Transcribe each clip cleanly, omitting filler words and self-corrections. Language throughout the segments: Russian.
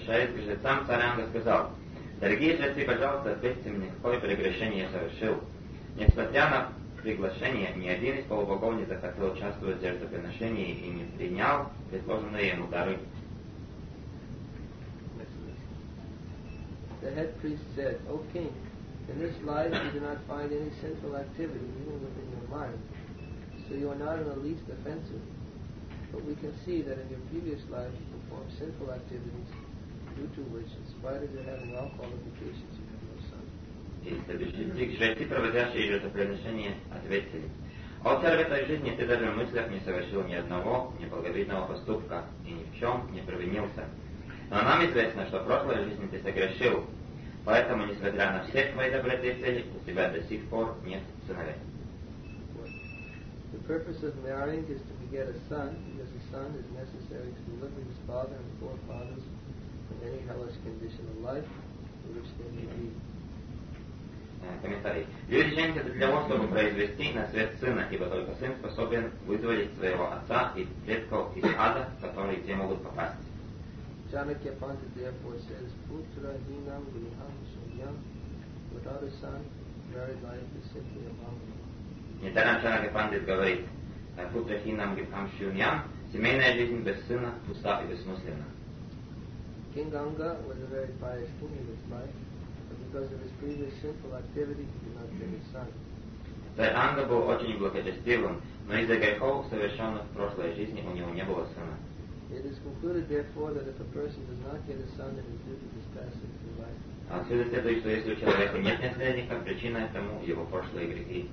обращаясь к жрецам, царь Анга сказал: «Дорогие жрецы, пожалуйста, ответьте мне, какое прегрешение я совершил. Несмотря на приглашение, ни один из полубогов не захотел участвовать в жертвоприношении и не принял предложенные ему дары». The head priest said, "O king, in this life you do not find any sinful activity even within your mind, so you are not in the least offensive. But we can see that in your previous life you performed sinful activities, due to which, in spite of your having all qualifications, you have no son." И следующий стих. Жрецы, проводящие жертвоприношение, ответили: «О царь, в этой жизни ты даже в мыслях не совершил ни одного неблаговидного поступка и ни в чем не провинился. Но нам известно, что в прошлой жизни ты согрешил, поэтому, несмотря на все твои добродетели, у тебя до сих пор нет сыновей». The purpose of marrying is to beget a son, because a son is necessary to deliver his father and forefathers from any hellish condition of life in which they may be. Комментарий. Люди женятся для того, чтобы произвести на свет сына, ибо только сын способен вызволить своего отца и предков из ада, в который те могут попасть. Chanakya Pandit therefore says, "Putra hinam griham shunyam." Without a son, married life is simply abominable. Недаром Чанакья Пандит говорит: «Путра хинам грихам шуньям», семейная жизнь без сына пуста и бессмысленна. King Anga was a very pious king in his life, but because of his previous sinful activity, he did not get a son. Царь Анга был очень благочестивым, но из-за грехов, совершенных в прошлой жизни, у него не было сына. It is concluded, therefore, that if a person does not get a son, it is due to his past sinful life. Отсюда следует, что если у человека нет наследника, причина этому его прошлые грехи.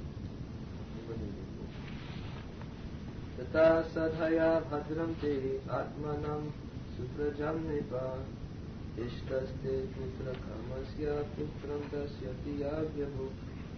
Tata sadhaya bhadram te atmanam suprajam nipa ishtaste putra kamasya putram dasyati yagyavu.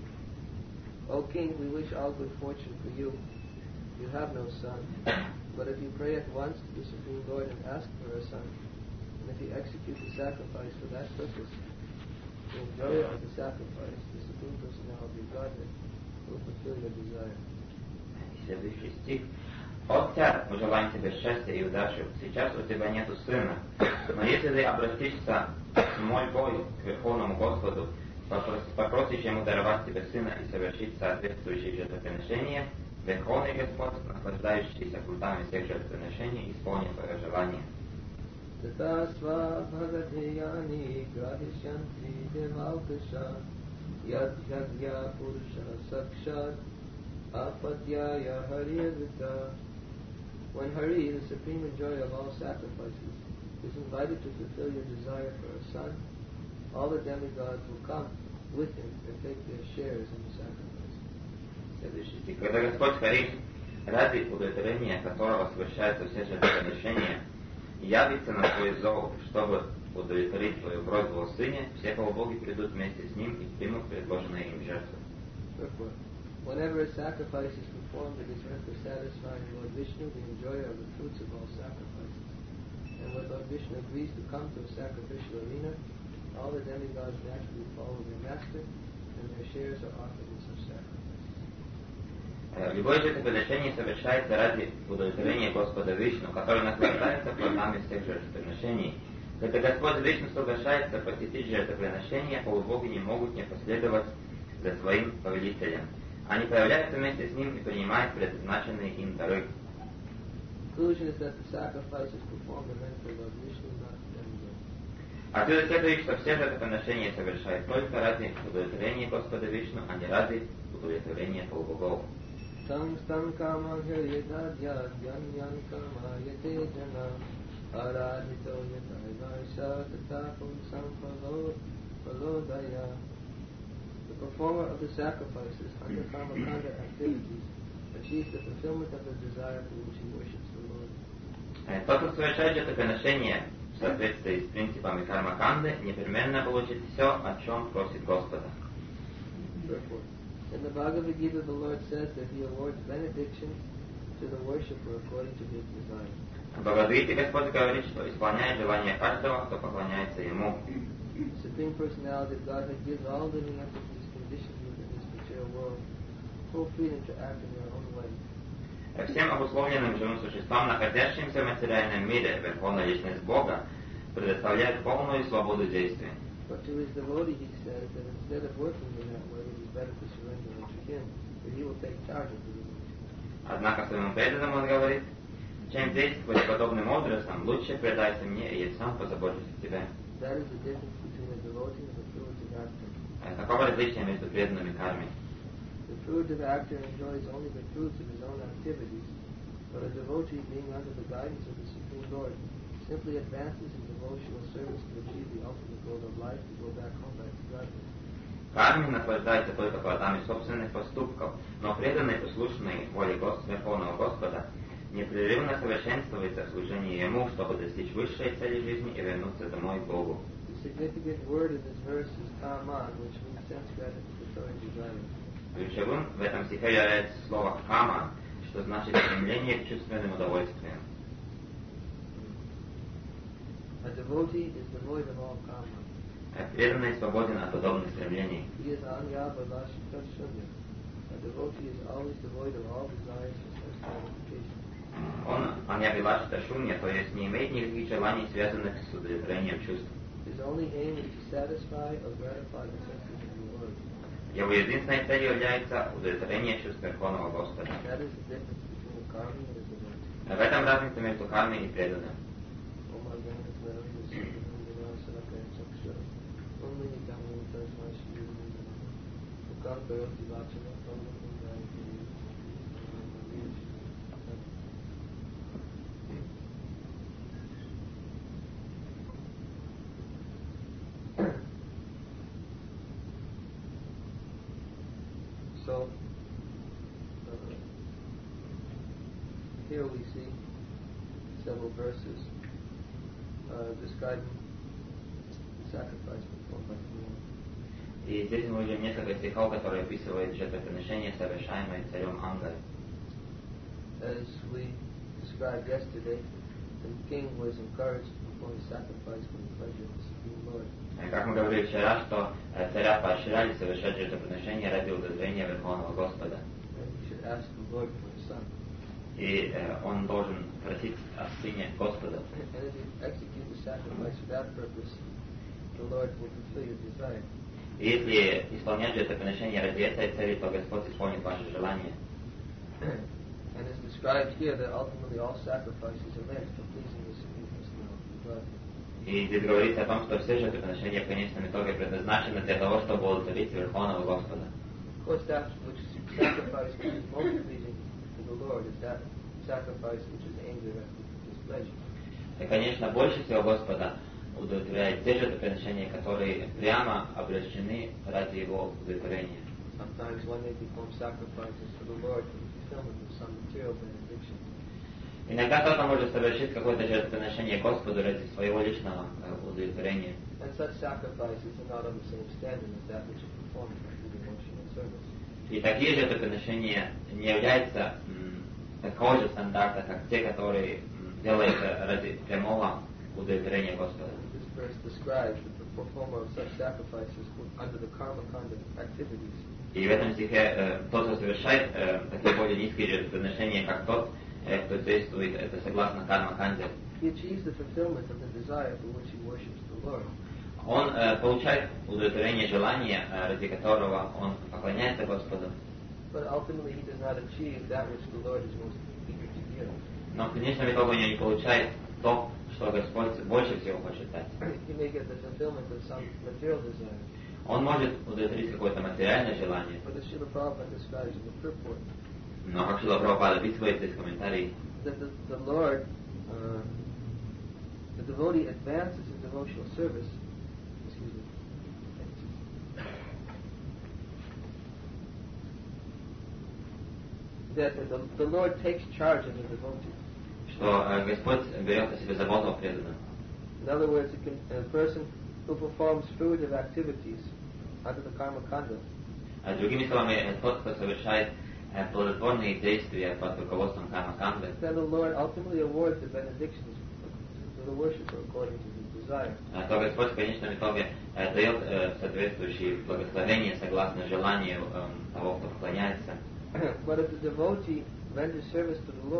O king, we wish all good fortune for you. You have no son, but if you pray at once to the Supreme Lord and ask for a son, and if you execute the sacrifice for that purpose, the enjoyer of the sacrifice, the Supreme Personality of Godhead, will fulfill your desire. Следующий стих. «О царь, мы желаем тебе счастья и удачи. Сейчас у тебя нету сына, но если ты обратишься с мольбой к Верховному Господу, попросишь ему даровать тебе сына и совершить соответствующие жертвоприношения, Верховный Господь, наслаждающийся плодами всех жертвоприношений, исполнит твое желание». Tatasva bhagateyani grahishyanti devaukasha yadhyagya purusha sakshat apadyaya harirvita. When Hari, the supreme enjoyer of all sacrifices, is invited to fulfill your desire for a son, all the demigods will come with him and take their shares in the sacrifice. Следующий стих. Когда Господь Хари, ради удовлетворения которого совершаются все жертвоприношения, явится на твой зов, чтобы удовлетворить твою просьбу о сыне, все полубоги придут вместе с ним и примут предложенные им жертвы. Whenever a sacrifice is performed, it is meant for satisfying Lord Vishnu, the enjoyer of the fruits of all sacrifices. And when Lord Vishnu agrees to come to a sacrificial arena, all the demigods naturally follow their master, and their shares are offered in such sacrifices. Любое жертвоприношение совершается ради удовлетворения Господа Вишну, который наслаждается плодами всех жертвоприношений. Когда Господь Вишну соглашается посетить жертвоприношение, полубоги не могут не последовать за своим повелителем. Они появляются вместе с ним и принимают предназначенные им дары. Отсюда следует, что все жертвоприношения совершают только ради удовлетворения Господа Вишну, а не ради удовлетворения полубогов. The performer of the sacrifices under Karmakanda activities achieves the fulfillment of the desire for which he worships the Lord. Тот, кто совершает жертвоприношение в соответствии с принципами Кармаканды, непременно получит все, о чем просит Господа. In the Bhagavad Gita, the Lord says that He awards benediction to the worshipper according to his desire. В Бхагавадгите Господь говорит, что исполняет желание каждого, кто поклоняется Ему. The Supreme Personality of Godhead gives all living entities conditioned within this material world full freedom to act in their own way. Всем обусловленным живым существам, находящимся в материальном мире, Верховная Личность Бога, предоставляет полную свободу действия. But to his devotee he says that instead of working in that way, it is better to surrender unto him, that he will take charge of the devotee. Однако своему преданному он говорит: чем действовать подобным образом, лучше предайся мне, и я сам позабочусь о тебе. That is the difference between a devotee and a fruitive actor. Каково различие между преданным и кармой? The fruitive actor enjoys only the fruits of his own activities, but a devotee, being under the guidance of the Supreme Lord, simply advances in devotional service to achieve the ultimate goal of life, to go back home back to Godhead. Карми наслаждается только плодами собственных поступков, но преданный, послушный воле Верховного Господа, непрерывно совершенствуется в служении Ему, чтобы достичь высшей цели жизни и вернуться домой к Богу. The significant word in this verse is kaman, which means sense gratificatory desire. Ключевым в этом стихе является слово «кама», что значит стремление к чувственным удовольствиям. A devotee is devoid of all kama. Преданный свободен от подобных стремлений. He is anyabhalashita shunya. A devotee is always devoid of all desires for sense gratification. Он аньябилашита шунья, то есть не имеет никаких желаний, связанных с удовлетворением чувств. His only aim is to satisfy or gratify the senses of the Lord. Его единственной целью является удовлетворение чувств Верховного Господа. That is the difference between a karmi and a devotee. В этом разница между кармой и преданным. So, here we see several verses describing sacrifice performed by the Lord. И здесь мы видим несколько стихов, которые описывают жертвоприношение, совершаемое царем Ангой. As we described yesterday, the king was encouraged to perform sacrifice for the pleasure of the Supreme Lord. Как мы говорили вчера, что царя поощряли совершать жертвоприношение ради удовлетворения Верховного Господа. And he should ask the Lord for his son. И он должен просить о сыне Господа. And if you execute the sacrifice for that purpose, the Lord will fulfill your desire. И если исполнять жертвоприношение ради этой цели, то Господь исполнит ваше желание. And it's described here that ultimately all sacrifices are meant for pleasing the Supreme Personality of God. И здесь говорится о том, что все жертвоприношения в конечном итоге предназначены для того, чтобы удовлетворить Верховного Господа. Of course, that which sacrifice which is most pleasing to the Lord is that sacrifice which is aimed at His pleasure. И, конечно, больше всего Господа удовлетворяет те жертвоприношения, которые прямо обращены ради Его удовлетворения. Sometimes one may perform sacrifices for the Lord for the fulfillment of some material benediction. Иногда кто-то может совершить какое-то жертвоприношение Господу ради своего личного удовлетворения. And such sacrifices are not on the same standard as that which is performed through devotional service. И такие жертвоприношения не являются такого же стандарта, как те, которые делаются ради прямого удовлетворения Господа. This verse describes that the performer of such sacrifices under the karma conduct activities. И в этом стихе тот, кто совершает такие более низкие жертвоприношения, как тот, кто действует это согласно карма-канде, He achieves the fulfillment of the desire for which he worships the Lord. он получает удовлетворение желания, ради которого он поклоняется Господу. But ultimately he does not achieve that which the Lord is most eager to give. Но в конечном итоге он не получает то, что Господь больше всего хочет дать. He may get the fulfillment of some material desire. Он может удовлетворить какое-то материальное желание, But as Srila Prabhupada describes in the purport, но как Шрила Прабхупада описывает здесь в комментарии, that the Lord, the devotee advances in devotional service. Excuse me. That the Lord takes charge of the devotee. что Господь берет на себя заботу о преданном. In other words, a person who performs fruitive activities under the karma conduct, Другими словами, тот, кто совершает плодотворные действия под руководством карма-канды, then the Lord ultimately awards the benedictions to the worshipper according to his desire. то Господь в конечном итоге дает соответствующие благословения согласно желанию того, кто поклоняется. But if the devotee renders service to the Lord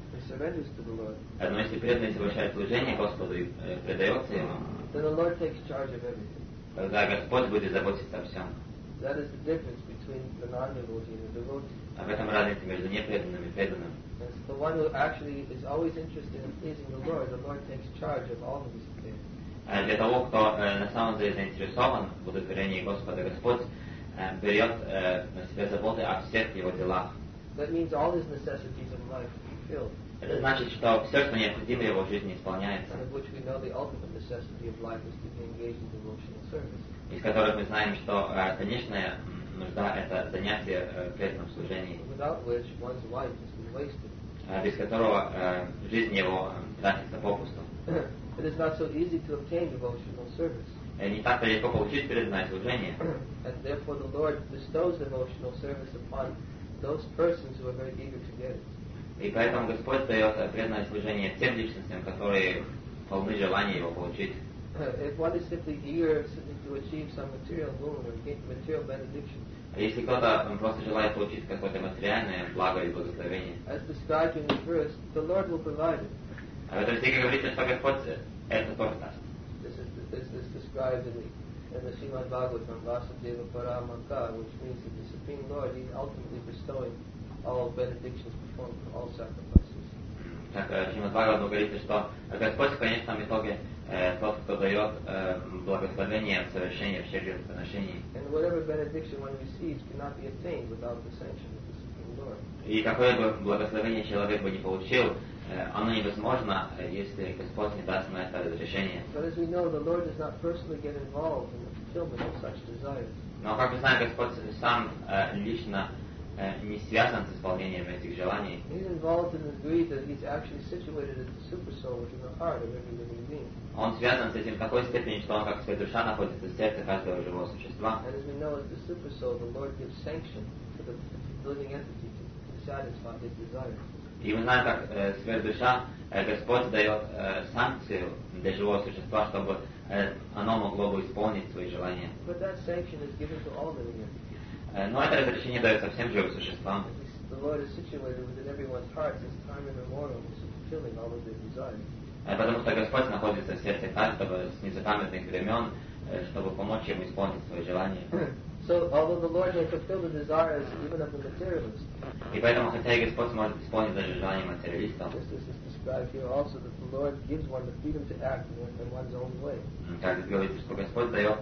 he surrenders to the Lord, Но если преданный совершает служение Господу и предается Ему, then the Lord takes charge of everything. тогда Господь будет заботиться о всем. That is the difference between the non-devotee and the devotee. В этом разница между непреданным и преданным. And the one who actually is always interested in pleasing the Lord takes charge of all of his affairs. Для того, кто на самом деле заинтересован в удовлетворении Господа, Господь берет на себя заботы о всех его делах. That means all his necessities of life are fulfilled. Это значит, что все, что необходимо в его жизни, исполняется. And of which we know the ultimate necessity of life is to be engaged in devotional service. Из которых мы знаем, что конечная нужда – это занятие в преданном служении, Without which one's life has been wasted. без которого жизнь его тратится попусту. It is not so easy to obtain devotional service. Не так-то легко получить преданное служение. And therefore the Lord bestows devotional service upon those persons who are very eager to get it. И поэтому Господь дает преданное служение тем личностям, которые полны желания его получить. If one is simply eager to achieve some material boon or gain material benediction, Если кто-то просто желает получить какое-то материальное благо и благословение, as described in this verse, the Lord will provide it. в этом стихе говорится, что Господь это тоже даст. This is described in the Srimad Bhagavatam, Vasudeva Paramaka, which means that the Supreme Lord is ultimately bestowing all benedictions performed for all sacrifices. Как Шримад Бхагаватам говорится, что Господь в конечном итоге тот, кто дает благословение в совершении всех жертвоприношений. And whatever benediction one receives cannot be attained without the sanction of the Supreme Lord. И какое бы благословение человек бы не получил, оно невозможно, если Господь не даст на это разрешение. But as we know, the Lord does not personally get involved in the fulfillment of such desires. Но, как мы знаем, Господь сам лично не связан с исполнением этих желаний. He's involved in the degree that he's actually situated as the super soul within the heart of every living being. Он связан с этим в такой степени, что он как душа находится в сердце каждого живого существа. And as we know, as the super soul, the Lord gives sanction to the living entity to satisfy his desires. И мы знаем, как сверхдуша Господь дает санкцию для живого существа, чтобы оно могло бы исполнить свои желания. But that sanction is given to all living entities. Но это разрешение дается всем живым существам. The Lord is situated within everyone's heart since time immemorial, fulfilling all of their desires. Потому что Господь находится в сердце каждого с незапамятных времен, чтобы помочь ему исполнить свои желания. So, although the Lord may fulfill the desires even of the materialist, И поэтому, хотя и Господь может исполнить даже желания материалистов, just as is described here also, that the Lord gives one the freedom to act in one's own way. как здесь говорится, что Господь дает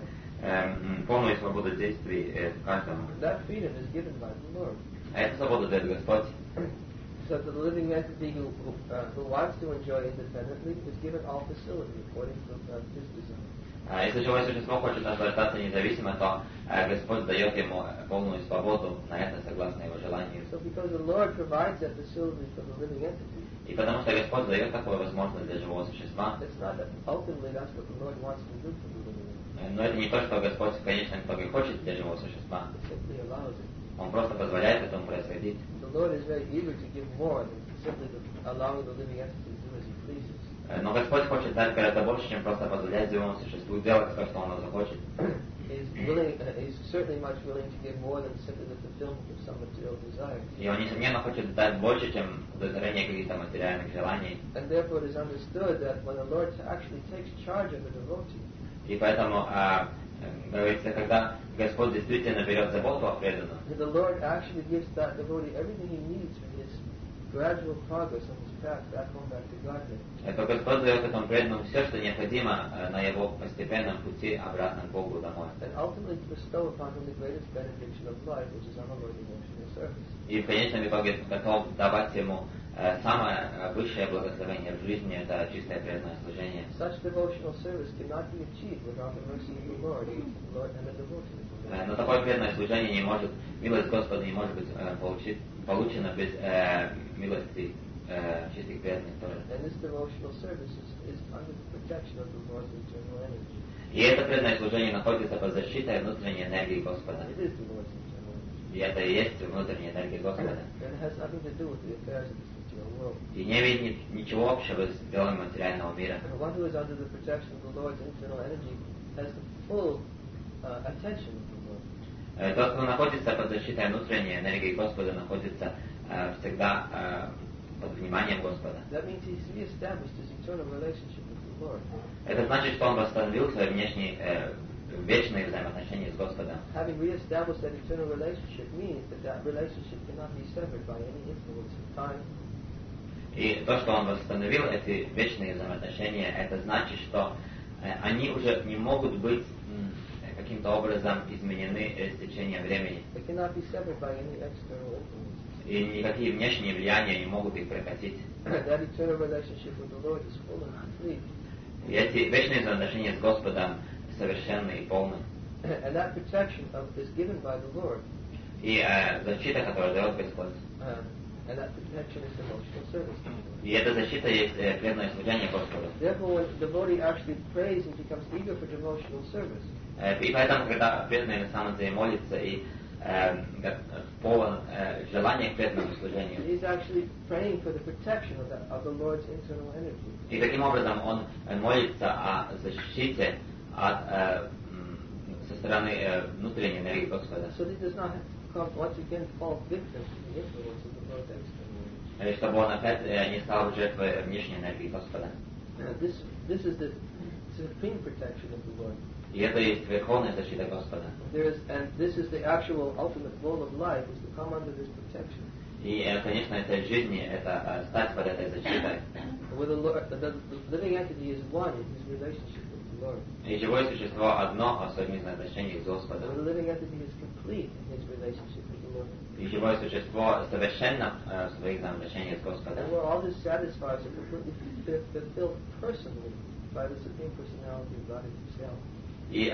полную свободу действий каждому. That freedom is given by the Lord. А эту свободу дает Господь. So that the living entity who wants to enjoy independently is given all facility according to his desire. Если живое существо хочет наслаждаться независимо, то Господь дает ему полную свободу на это согласно его желанию. So because the Lord provides that facility for the living entity, И потому что Господь дает такую возможность для живого существа, it's not that ultimately that's what the Lord wants to do for the living entity. но это не то, что Господь в конечном итоге хочет для живого существа. It simply allows it. Он просто позволяет этому происходить. The Lord is very eager to give more than simply allowing the living entity to do as he pleases. Но Господь хочет дать гораздо больше, чем просто позволять живому существу делать то, что он захочет. He's certainly much willing to give more than simply the fulfillment of some material desires. И он, несомненно, хочет дать больше, чем удовлетворение каких-то материальных желаний. And therefore it is understood that when the Lord actually takes charge of a devotee, И поэтому, говорится, когда Господь действительно берет заботу о преданном, the Lord actually gives that devotee everything he needs for his gradual progress on his path back home, back to Godhead. то Господь дает этому преданному все, что необходимо на его постепенном пути обратно к Богу домой. And ultimately to bestow upon him the greatest benediction of life, which is unalloyed devotional service. И в конечном итоге готов давать ему самое высшее благословение в жизни, это чистое преданное служение. Such devotional service cannot be achieved without the mercy of the Lord and the devotion. Но такое преданное служение не может, милость Господа не может быть получена без милости чистых преданных тоже. And this devotional service is under the protection of the Lord's eternal energy. И это преданное служение находится под защитой внутренней энергии Господа. It is the Lord's eternal energy. И это и есть внутренняя энергия Господа. And it has nothing to do with the affairs of this material world. И не имеет ничего общего с делом материального мира. And one who is under the protection of the Lord's internal energy has the full attention of the Lord. Тот, кто находится под защитой внутренней энергии Господа, находится всегда под вниманием Господа. That means he's reestablished his eternal relationship with the Lord. Это значит, что он восстановил свои внешние, вечные взаимоотношения с Господом. Having reestablished that eternal relationship means that relationship cannot be severed by any influence of time. И то, что он восстановил эти вечные взаимоотношения, это значит, что они уже не могут быть каким-то образом изменены с течением времени. They cannot be severed by any external influence. И никакие внешние влияния не могут их прекратить. That eternal relationship with the Lord is full and complete. И эти вечные взаимоотношения с Господом совершенны и полны. And that protection is given by the Lord. И защита, которую дает Господь. And that protection is devotional service. И эта защита есть преданное служение Господу. Therefore, when the devotee actually prays and becomes eager for devotional service, И поэтому, когда преданный на самом деле молится и полон желания к преданному служению, he's actually praying for the protection of the Lord's internal energy. и таким образом он молится о защите со стороны внутренней энергии Господа. So he does not once again fall victim to the influence of the Lord's external energy. Чтобы он опять не стал жертвой внешней энергии Господа. This is the supreme protection of the Lord. И это есть верховная защита Господа. And this is the actual ultimate goal of life, is to come under this protection. И, конечно, цель жизни – это стать под этой защитой. With the Lord, the living entity is one in his relationship with the Lord. И живое существо одно в совместном отношении с Господом. The living entity is complete in his relationship with the Lord. И живое существо совершенно в своих взаимоотношениях с Господом. And where all this satisfies are completely fulfilled personally by the Supreme Personality of God himself. И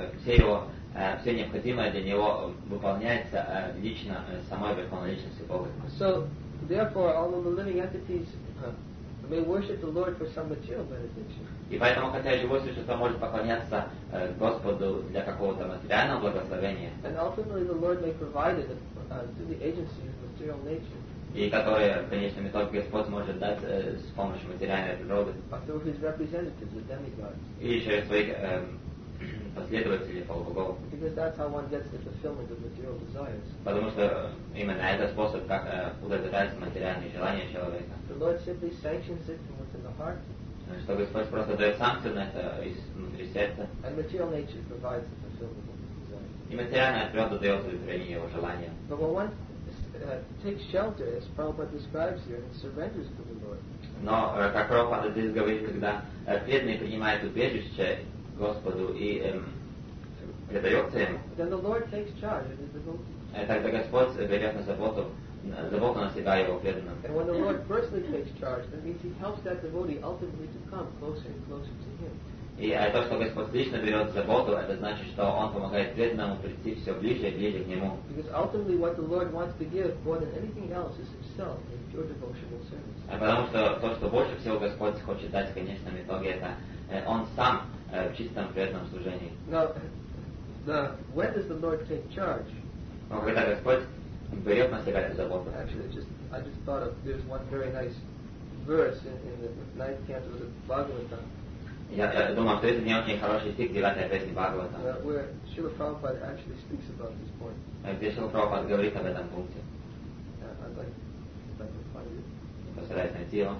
все необходимое для него выполняется лично самой Верховной Личностью Бога. So, therefore, although the living entities may worship the Lord for some material benediction, И поэтому, хотя живое существо может поклоняться Господу для какого-то материального благословения, and ultimately the Lord may provide it through the agency of material nature, и которые в конечном итоге Господь может дать с помощью материальной природы, through his representatives, the demigods. или через своих последователей полубогов. Because that's how one gets the fulfillment of material desires. Потому что именно это способ, как удовлетворяются материальные желания человека. The Lord simply sanctions it from within the heart. Что Господь просто дает санкцию на это изнутри сердца. And material nature provides the fulfillment of his desires. И материальная природа дает удовлетворение его желания. But when one takes shelter, as Prabhupada describes here, and surrenders to the Lord, Но, как Прабхупада здесь говорит, когда преданный принимает убежище Господу и предается ему, then the Lord takes charge of his devotee. тогда Господь берет на заботу на себя его преданным. And when the Lord personally takes charge, that means he helps that devotee ultimately to come closer and closer to him. И то, что Господь лично берет заботу, это значит, что Он помогает преданному прийти все ближе и ближе к Нему. Because ultimately what the Lord wants to give more than anything else is himself in pure devotional service. Потому что то, что больше всего Господь хочет дать в конечном итоге, это Он сам в чистом преданном служении. Now, when does the Lord take charge? Но когда Господь берет на себя эту заботу. Actually, I just thought of, there's one very nice verse in the 9th canto of the Bhagavatam. Я думаю, что это не очень хороший стих 9-й песни Бхагавата, where Srila Prabhupada actually speaks about this point. где Шрила Прабхупада говорит об этом пункте. I'd like to find it. Постараюсь найти его.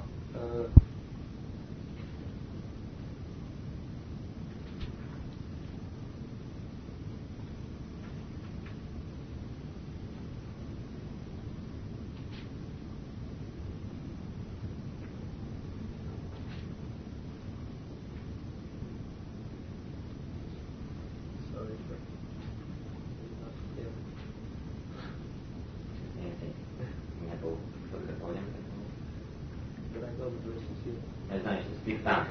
Я знаю, что стих там.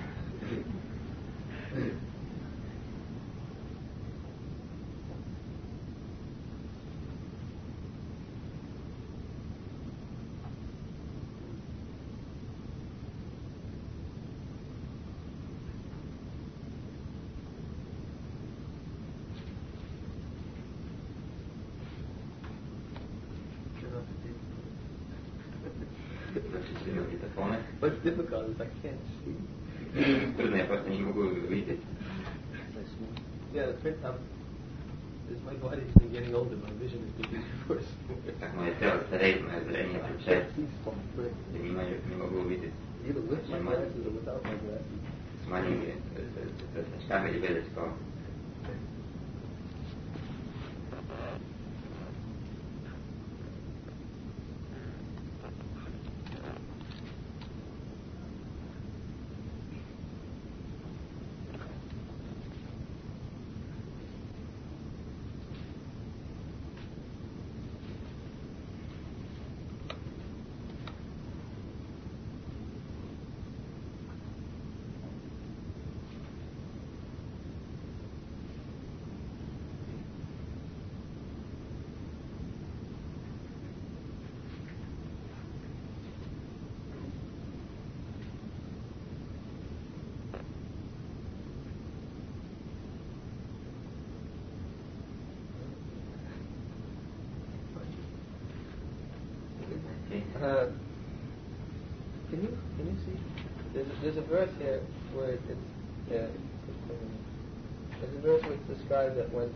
What's difficult is I can't see. Трудно, я просто не могу видеть. Yeah, the print as my body's been getting older, my vision is getting worse. Как мое тело стареет, мое зрение ухудшается. Я не могу увидеть. Either with my glasses or without my glasses. С маленькими с очками или без очков. Can you see? There's a verse here where it's there's a verse where it's described that when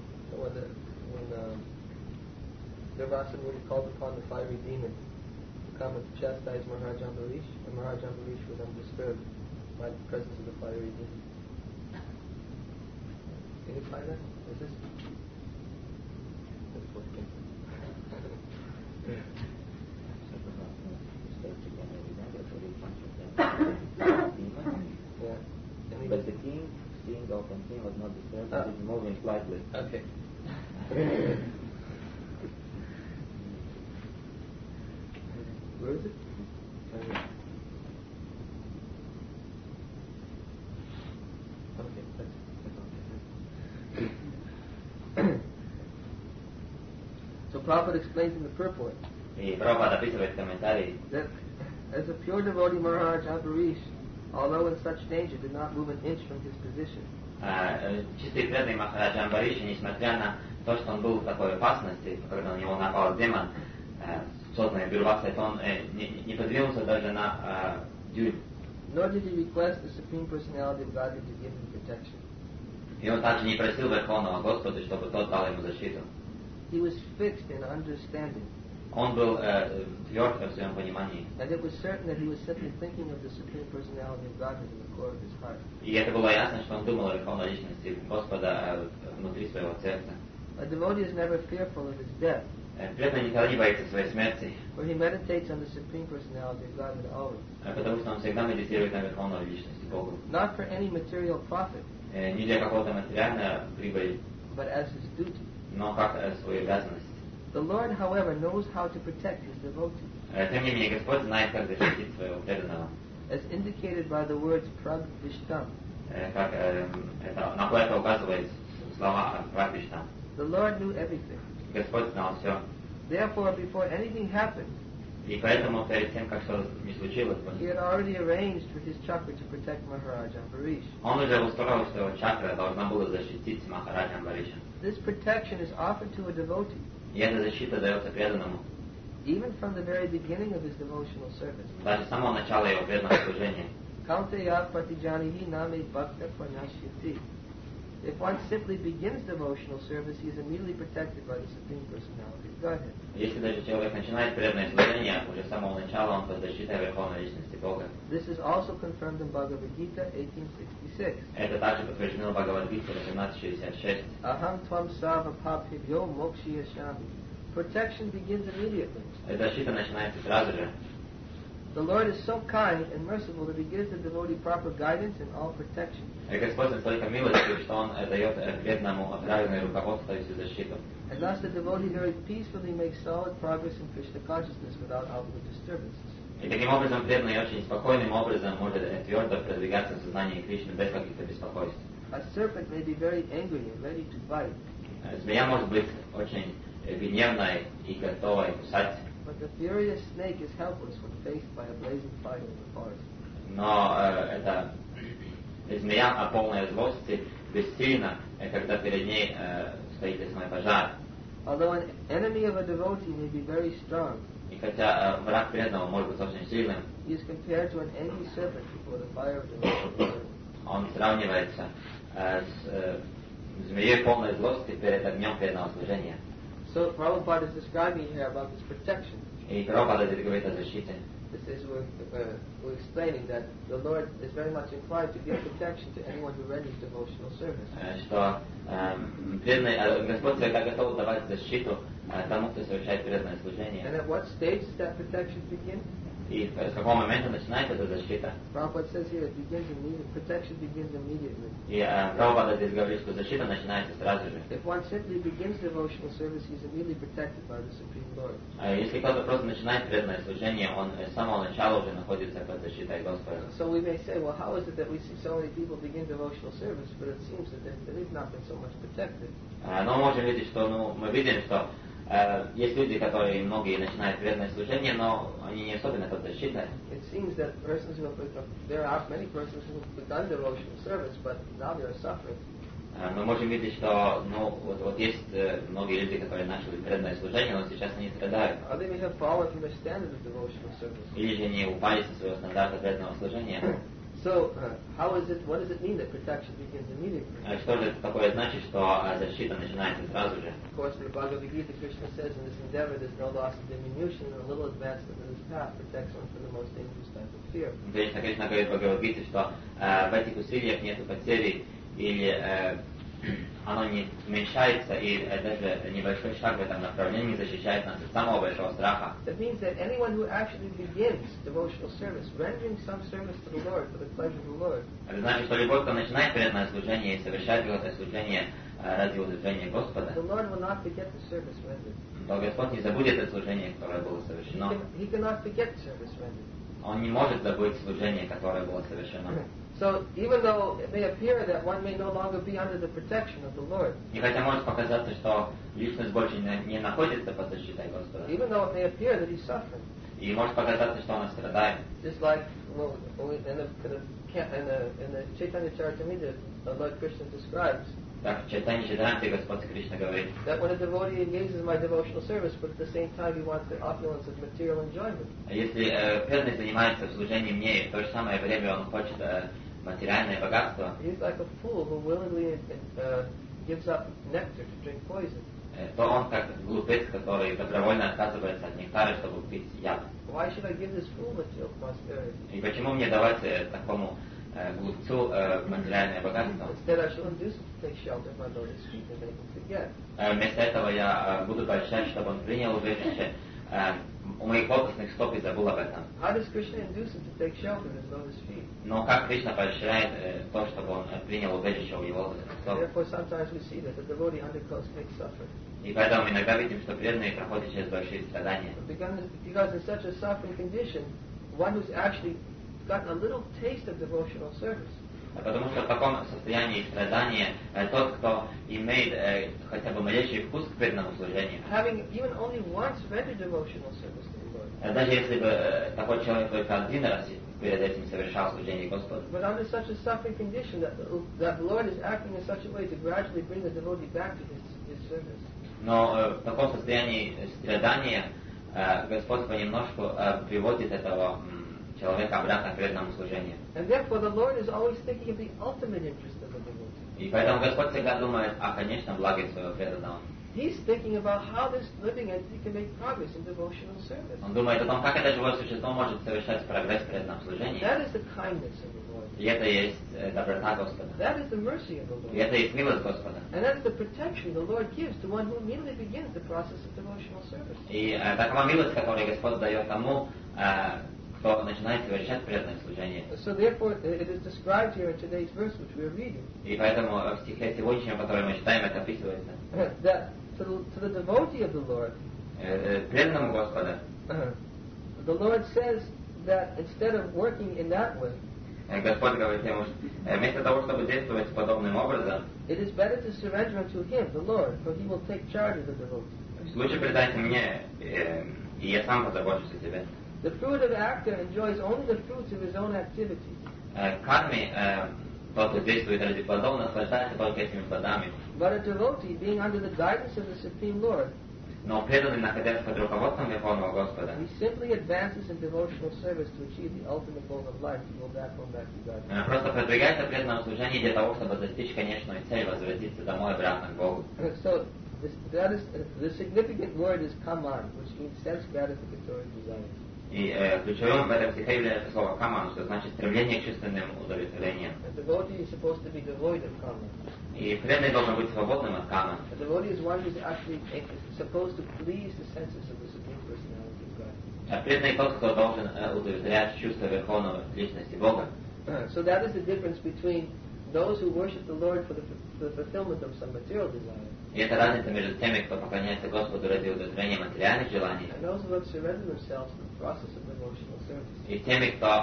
Durvasa Muni called upon the fiery demon to come and chastise Maharaj Ambarish, and Maharaj Ambarish was undisturbed by the presence of the fiery demon. Can you find that? Is this? But the king, seeing the open king, was not disturbed, but is moving slightly. Okay. Where is it? Okay, that's okay. So Prabhupada explains in the purport И Прабхупада описывает в комментарии, that as a pure devotee, Maharaj Ambarish, although in such danger, did not move an inch from his position. Чистый преданный Махараджа Амбариши, несмотря на то, что он был в такой опасности, когда на него напал демон, созданный Дурвасой, то он не подвинулся даже на дюйм. Nor did he request the Supreme Personality of Godhead to give him protection. И он также не просил Верховного Господа, чтобы тот дал ему защиту. He was fixed in understanding. Он был тверд в своем понимании. And it was certain that he was simply thinking of the Supreme Personality of Godhead in the core of his heart. И это было ясно, что он думал о Верховной Личности Господа внутри своего сердца. A devotee is never fearful of his death, Преданный никогда не боится своей смерти, for he meditates on the Supreme Personality of Godhead always. потому что он всегда медитирует на Верховной Личности Богу. Not for any material profit, Не для какого-то материального прибыли, but as his duty. но как свою обязанность. The Lord, however, knows how to protect his devotee, Тем не менее, Господь знает, как защитить своего преданного. as indicated by the words pragvishtam. Как на кое это указывает слова Прабхишта. The Lord knew everything. Господь знал все. Therefore, before anything happened, И поэтому перед тем, как что не случилось, he had already arranged for his chakra to protect Maharaj Ambarish. он уже устроил, что его чакра должна была защитить Махараджа Амбариша. This protection is offered to a devotee, И эта защита дается преданному. even from the very beginning of his devotional service. Даже с самого начала его преданного служения. Kaunteya pratijanihi name bhakta pranashyati. If one simply begins devotional service, he is immediately protected by the Supreme Personality of Godhead. Если даже человек начинает преданное служение, уже с самого начала он под защитой Верховной Личности Бога. This is also confirmed in Bhagavad Gita 1866. Это также подтверждено в Бхагавад-гите 1866. Aham tvam sava papibhyo mokshiyashami. Protection begins immediately. Защита начинается сразу же. The Lord is so kind and merciful that He gives the devotee proper guidance and all protection. Господь настолько милостив, что Он дает преданному правильное руководство и всю защиту. And thus the devotee very peacefully makes solid progress in Krishna consciousness without outward disturbances. И таким образом преданный очень спокойным образом может твердо продвигаться в сознании Кришны без каких-то беспокойств. A serpent may be very angry and ready to bite, Змея может быть очень гневной и готовой кусать, but the furious snake is helpless when faced by a blazing fire in the forest. но эта змея, полная злости, бессильна, когда перед ней стоит лесной пожар. Although an enemy of a devotee may be very strong, И хотя враг преданного может быть очень сильным, he is compared to an angry serpent before the fire of devotion. он сравнивается с змеей полной злости перед огнем преданного служения. So Prabhupada is describing here about this protection. И Прабхупада здесь говорит о защите. This is we're explaining that the Lord is very much inclined to give protection to anyone who renders devotional service. Что преданный, Господь всегда готов давать защиту тому, кто совершает преданное служение. And at what stage does that protection begin? И с какого момента начинается эта защита? Prabhupada says here it begins immediately. Protection begins immediately. И Прабхупада здесь говорит, что защита начинается сразу же. If one simply begins devotional service, he's immediately protected by the Supreme Lord. Если кто-то просто начинает преданное служение, он с самого начала уже находится под защитой Господа. So we may say, well, how is it that we see so many people begin devotional service, but it seems that they've not been so much protected? Но можем видеть, что мы видим, что есть люди, которые многие начинают преданное служение, но они не особенно под защитой. It seems that persons who there are many persons who have begun devotional service, but now they are suffering. Мы можем видеть, что вот есть многие люди, которые начали преданное служение, но сейчас они страдают. Or they may have fallen from the standard of devotional service. Или же они упали со своего стандарта преданного служения. So, what does it mean that protection begins immediately? Что же это такое значит, что защита начинается сразу же? Of course, in the Bhagavad Gita, Krishna says, in this endeavor there's no loss of diminution, and a little advancement in this path protects one from the most dangerous type of fear. Конечно, Кришна говорит в Бхагавад-гите, что в этих усилиях нет потери, или оно не уменьшается, и даже небольшой шаг в этом направлении защищает нас от самого большого страха. That means that anyone who actually begins devotional service, rendering some service to the Lord for the pleasure of the Lord, Это значит, что любой, кто начинает преданное служение и совершает какое-то служение ради удовлетворения Господа, the Lord will not forget the service rendered. то Господь не забудет это служение, которое было совершено. He cannot forget service rendered. Он не может забыть служение, которое было совершено. So, even though it may appear that one may no longer be under the protection of the Lord, И хотя может показаться, что личность больше не находится под защитой Господа, even though it may appear that he's suffering, и может показаться, что он страдает, just like in the Chaitanya Charitamrita, Lord Krishna describes так в Чайтанье Чайтамрите Господь Кришна говорит, that when a devotee engages in my devotional service, but at the same time he wants the opulence of material enjoyment, если преданный занимается служением мне, и в то же самое время он хочет материальное богатство, he's like a fool who willingly gives up nectar to drink poison. То он как глупец, который добровольно отказывается от нектара, чтобы пить яд. Why should I give this fool material prosperity? И почему мне давать такому глупцу материальное богатство? Instead, I shall induce him to take shelter of my lotus feet and make him forget. Вместо этого я буду поощрять, чтобы он принял убежище у моих лотосных стоп и забыл об этом. How does Krishna induce him to take shelter of his lotus feet? Но как Кришна поощряет то, чтобы он принял убежище у его лотосных стоп? Therefore, sometimes we see that the devotee undergoes great suffering. И поэтому иногда видим, что преданные проходят через большие страдания. Because in such a suffering condition, one who's actually gotten a little taste of devotional service, Потому что в таком состоянии страдания тот, кто имеет хотя бы малейший вкус к преданному служению, having even only once rendered devotional service to the Lord, даже если бы такой человек только один раз перед этим совершал служение Господу, but under such a suffering condition that the Lord is acting in such a way to gradually bring the devotee back to his service. Но в таком состоянии страдания Господь понемножку приводит этого человека обратно к преданному служению. And therefore the Lord is always thinking of the ultimate interest of the devotee. И поэтому Господь всегда думает о конечном благе своего преданного. He's thinking about how this living entity can make progress in devotional service. Он думает о том, как это живое существо может совершать прогресс в преданном служении. That is the kindness of the Lord. И это есть доброта Господа. That is the mercy of the Lord. И это есть милость Господа. And that is the protection the Lord gives to one who immediately begins the process of devotional service. И такова милость, которую Господь дает тому, кто начинает совершать преданное служение. So therefore, it is described here in today's verse, which we are reading, И поэтому в стихе сегодняшнем, который мы читаем, это описывается. that to the devotee of the Lord, Преданному Господа, the Lord says that instead of working in that way, Господь говорит ему, вместо того, чтобы действовать подобным образом, it is better to surrender unto Him, the Lord, for He will take charge of the devotee. лучше предайте мне, и я сам позабочусь о тебе. The fruitive actor enjoys only the fruits of his own activity. Карми, тот, кто действует ради плодов, наслаждается только этими плодами. But a devotee, being under the guidance of the Supreme Lord, Но преданный, находясь под руководством Верховного Господа, he simply advances in devotional service to achieve the ultimate goal of life, to go back home, back to God. просто продвигается в преданном служении для того, чтобы достичь конечную цель, возвратиться домой обратно к Богу. So that is the significant word is kaman, which means sense gratificatory desire. И ключевым в этом стихе является слово каман, что значит стремление к чувственным удовлетворениям. The devotee is supposed to be devoid of kaman. И преданный должен быть свободным от каман. The devotee is one who is actually supposed to please the senses of the Supreme Personality of God. Преданный тот, кто должен удовлетворять чувство Верховного Личности Бога. So that is the difference between those who worship the Lord for the fulfillment of some material desire. И это разница между теми, кто поклоняется Господу ради удовлетворения материальных желаний, And those who have surrendered themselves to the process of devotional service. и теми, кто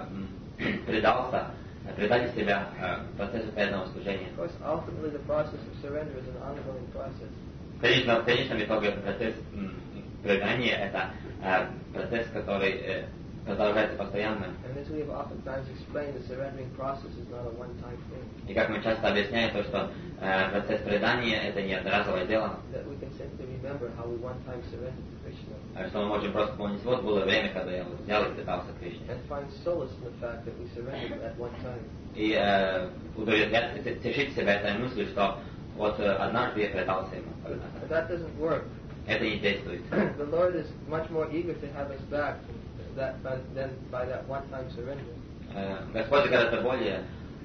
предали себя процессу преданного служения. Of course, ultimately the process of surrender is an ongoing process. В конечном итоге процесс предания — это процесс, который продолжается постоянно. And as we have oftentimes explained, the surrendering process is not a one-time thing. И как мы часто объясняем, то, что процесс предания — это не одноразовое дело, That we can simply remember how we one time surrendered to Krishna. что мы можем просто помнить, вот было время, когда я вот взял и предался Кришне. And find solace in the fact that we surrendered at one time. И тешить себя этой мыслью, что вот однажды я предался ему. But that doesn't work. Это не действует. The Lord is much more eager to have us back than by that one-time surrender. Господь гораздо более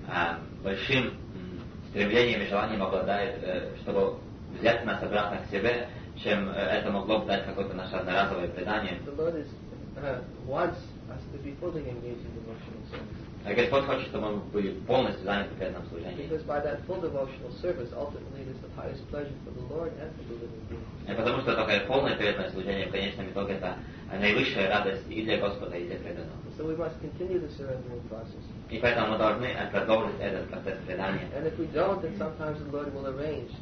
большим стремлением и желанием обладает, чтобы взять нас обратно к себе, чем это могло бы дать какое-то наше одноразовое предание. The Lord wants us to be fully engaged in devotional service. Господь хочет, чтобы мы были полностью заняты преданным служением. Because by that full devotional service, ultimately it is the highest pleasure for the Lord and for the living being. Потому что только полное преданное служение в конечном итоге это наивысшая радость и для Господа, и для преданного. So we must continue the surrendering process. И поэтому мы должны продолжить этот процесс предания. And if we don't, then sometimes the Lord will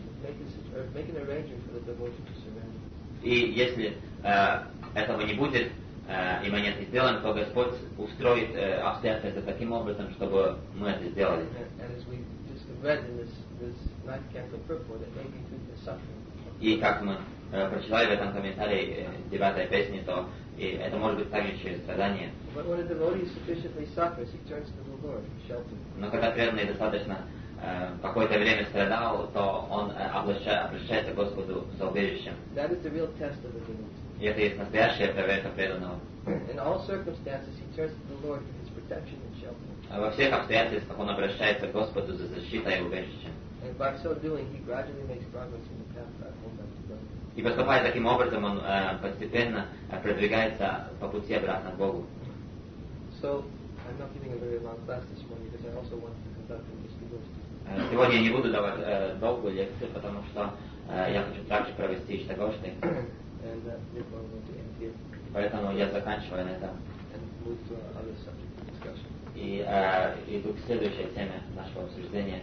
make an arrangement for the devotion to surrender. И если этого не будет, и мы это сделаем, то Господь устроит обстоятельства таким образом, чтобы мы это сделали. And as we just read in this ninth canto purport, it may be through the suffering. И как мы прочитали в этом комментарии 9-й песни, то и это может быть также через страдания. But when a devotee sufficiently suffers, he turns to the Lord for shelter. Но когда преданный достаточно какое-то время страдал, то он обращается к Господу за убежищем. That is the real test of the devotee. И это есть настоящая проверка преданного. In all circumstances, he turns to the Lord for his protection and shelter. Во всех обстоятельствах он обращается к Господу за защитой и убежищем. And by so doing, he gradually makes progress in the path back home, back to God. И поступая таким образом, он постепенно продвигается по пути обратно к Богу. So, I'm not giving a very long class this morning because I also want to conduct this devotion. Сегодня я не буду давать долгую лекцию, потому что я хочу также провести Иштагошты. And therefore I'm going to end here Поэтому я заканчиваю на этом. and move to our other subject of discussion. И иду к следующей теме нашего обсуждения.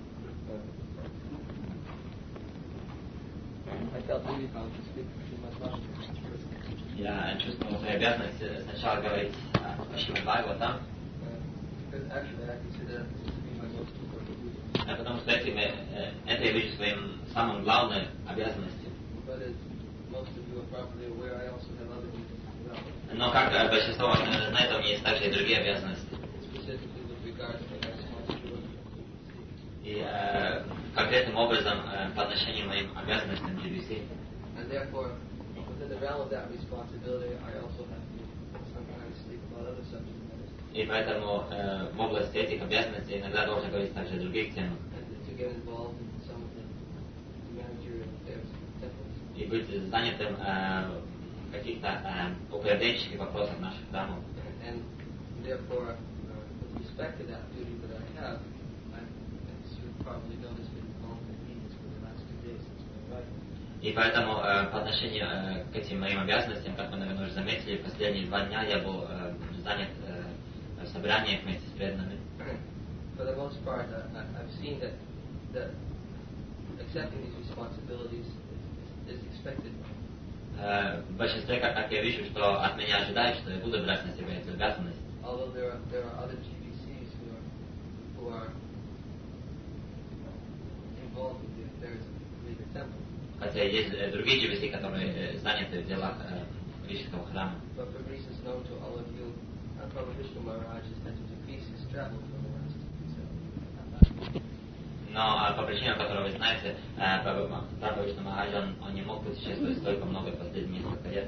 I felt really bound to speak to my last. Я чувствовал свою обязанность сначала говорить о Шримад-Бхагаватам, Because actually I consider this to be my most important duty. потому что это я вижу своим самым главной обязанностью. But as most of you are probably aware, I also have other duties as well. Но как большинство знает, у меня есть также и другие обязанности. Specifically with regard to my responsibility. И конкретным образом по отношению к моим обязанностям GBC. And therefore, within the realm of that responsibility, I also have to sometimes speak about other subject matters. И поэтому в области этих обязанностей иногда должен говорить также о других темах. And to get involved in some of the managerial affairs of the temples. И быть занятым в каких-то управленческих вопросах наших храмов. And therefore, with respect to that duty that I have, as you probably noticed, been involved in meetings for the last 2 days since my arrival. И поэтому по отношению к этим моим обязанностям, как вы, наверное, уже заметили, последние 2 дня я был занят в собраниях вместе с преданными. For the most part, I've seen that accepting these responsibilities is expected. В большинстве, как я вижу, что от меня ожидают, что я буду брать на себя эту обязанность. Although there are other GBCs who are involved in the affairs of bigger temple. Хотя есть другие дживисы, которые заняты в делах Ришского храма. But for reasons known to all of you, Prabhu Vishnu Maharaj has had to decrease his travel for the last 2 years. Но по причинам, которые вы знаете, Прабху Вишну Махарадж, он не мог путешествовать столько много в последние несколько лет.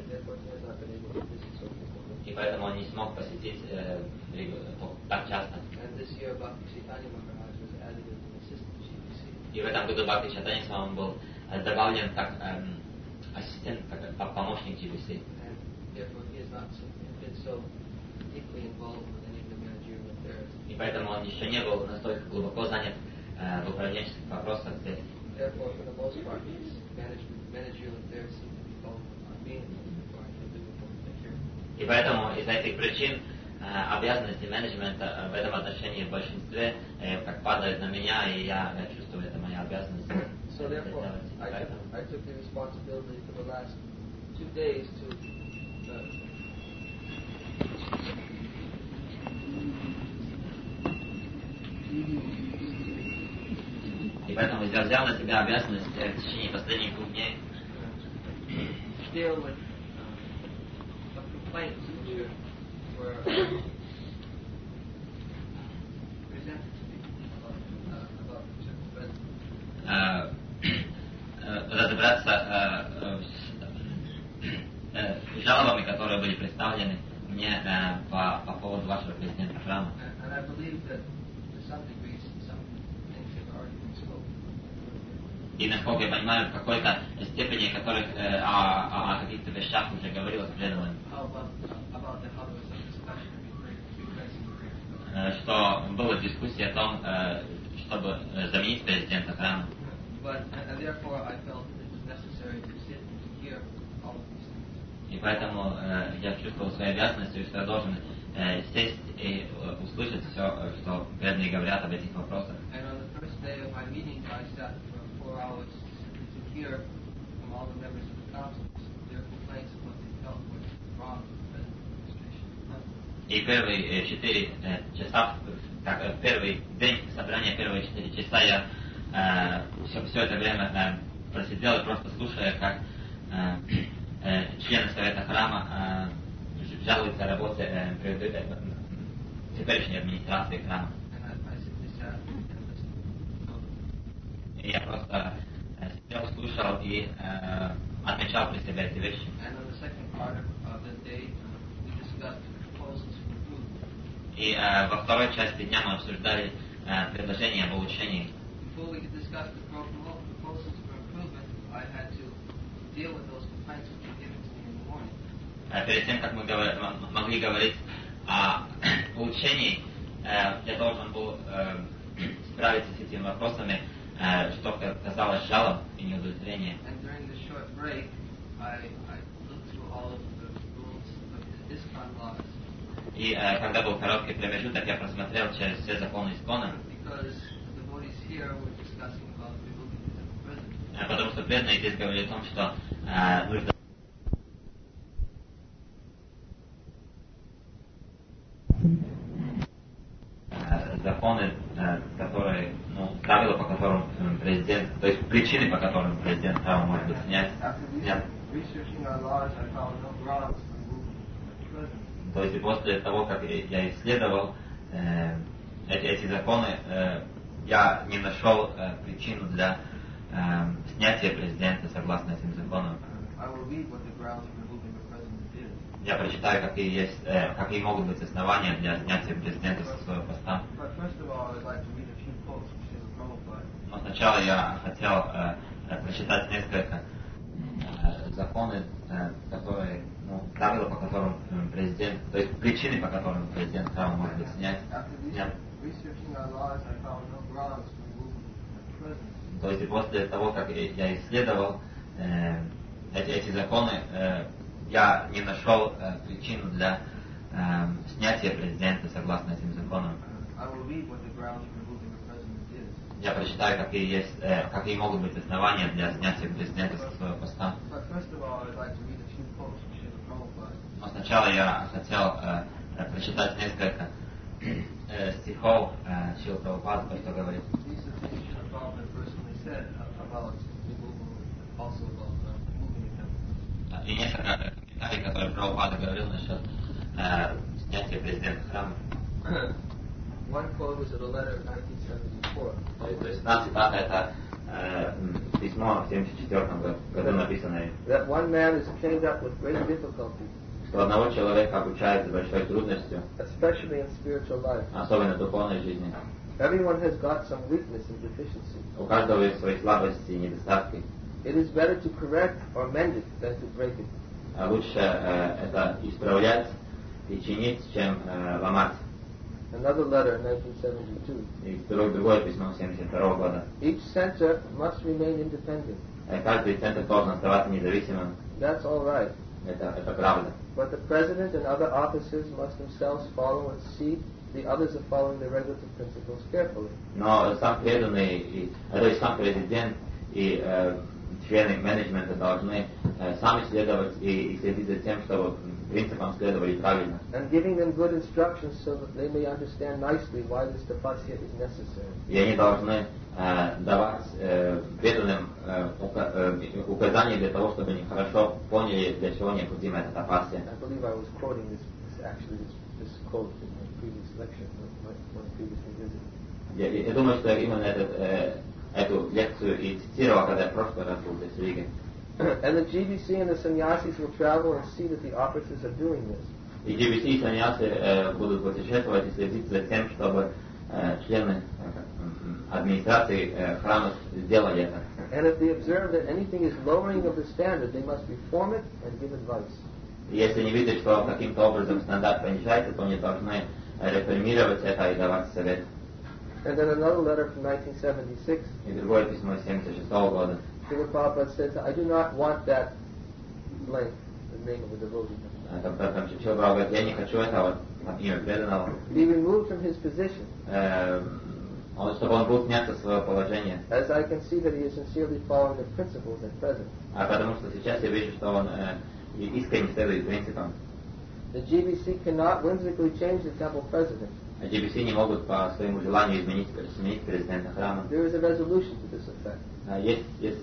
И поэтому он не смог посетить так часто. И в этом году Бхакти Чайтанья Свами был добавлен как ассистент, как помощник GBC. И поэтому он еще не был настолько глубоко занят в управленческих вопросах здесь. И поэтому из-за этих причин обязанности менеджмента в этом отношении в большинстве как падают на меня, и я чувствую, это моя обязанность. So therefore, I took the responsibility for the last 2 days to И поэтому я взял на себя обязанность в течение последних 2 дней deal with complaints which were presented to me about certain presidents. разобраться с жалобами, которые были представлены мне по поводу вашего президента храма. And I believe that to some degree some things have already been spoken. И насколько я понимаю, в какой-то степени о каких-то вещах уже говорилось преданным. Что была дискуссия о том, чтобы заменить президента храма. И поэтому я чувствовал своей обязанностью, что я должен сесть и услышать все, что преданные говорят об этих вопросах. И первые 4 часа, в первый день собрания, первые 4 часа я все это время просидел и просто слушая, как члены совета храма жалуются о работе теперешней администрации храма. И я просто сидел, слушал и отмечал при себе эти вещи. И во второй части дня мы обсуждали предложения об улучшении. Перед тем, как мы могли говорить о улучшении, я должен был справиться с этими вопросами, что казалось жалоб и неудовлетворением. И когда был короткий промежуток, я просмотрел через все законы Искона, потому что преданные здесь говорили о том, что нужно законы, которые, правила, по которым президент, то есть причины, по которым президент храма может быть снят. То есть после того, как я исследовал эти законы, я не нашел причину для снятия президента согласно этим законам. Я прочитаю, какие могут быть основания для снятия президента со своего поста. Но сначала я хотел прочитать несколько законы, которые, правила, по которым президент, то есть причины, по которым президент храма может быть снят. То есть после того, как я исследовал эти законы, я не нашел причину для снятия президента согласно этим законам. Я прочитаю, какие могут быть основания для снятия президента со своего поста. Но сначала я хотел прочитать несколько стихов Шрилы Прабхупады, что говорит. also about moving the temple. И несколько комментариев, которые Прабхупада говорил насчет снятия президента храма. One quote was in a letter of 1974. То есть одна цитата это письмо в 1974 году написанное. That one man is trained up with great difficulty, Что одного человека обучают с большой трудностью, especially in spiritual life. особенно в духовной жизни. Everyone has got some weakness and deficiency. У каждого есть свои слабости и недостатки. It is better to correct or mend it than to break it. Лучше это исправлять и чинить, чем ломать. Another letter in 1972. И другое письмо 1972 года. Each center must remain independent. Каждый центр должен оставаться независимым. That's all right. Это правда. But the president and other officers must themselves follow and see the others are following the regulative principles carefully. Но сам преданный, то есть сам президент и члены менеджмента должны сами следовать и следить за тем, чтобы принципам следовали правильно. And giving them good instructions so that they may understand nicely why this tapasya is necessary. И они должны давать преданным указания для того, чтобы они хорошо поняли, для чего необходима эта тапасия. I believe I was quoting this quote in my previous lecture, when I previously visited. Я думаю, что именно эту лекцию и цитировал, когда я в прошлый раз был здесь в Риге. And the GBC and the sannyasis will travel and see that the officers are doing this. И GBC и саньясы будут путешествовать и следить за тем, чтобы члены администрации храма сделали это. And if they observe that anything is lowering of the standard, they must reform it and give advice. Если они видят, что каким-то образом стандарт понижается, то они должны реформировать это и давать совет. And then another letter from 1976. И другое письмо 1976 года. Srila Prabhupada says, I do not want that blank, the name of the devotee. Там Шрила Прабхупада говорит, я не хочу этого имя преданного. Be removed from his position. Чтобы он был снят со своего положения. As I can see that he is sincerely following the principles at present. Потому что сейчас я вижу, что он искренне следует принципам. The GBC cannot whimsically change the temple president. GBC не могут по своему желанию сменить президента храма. There is a resolution to this effect. Есть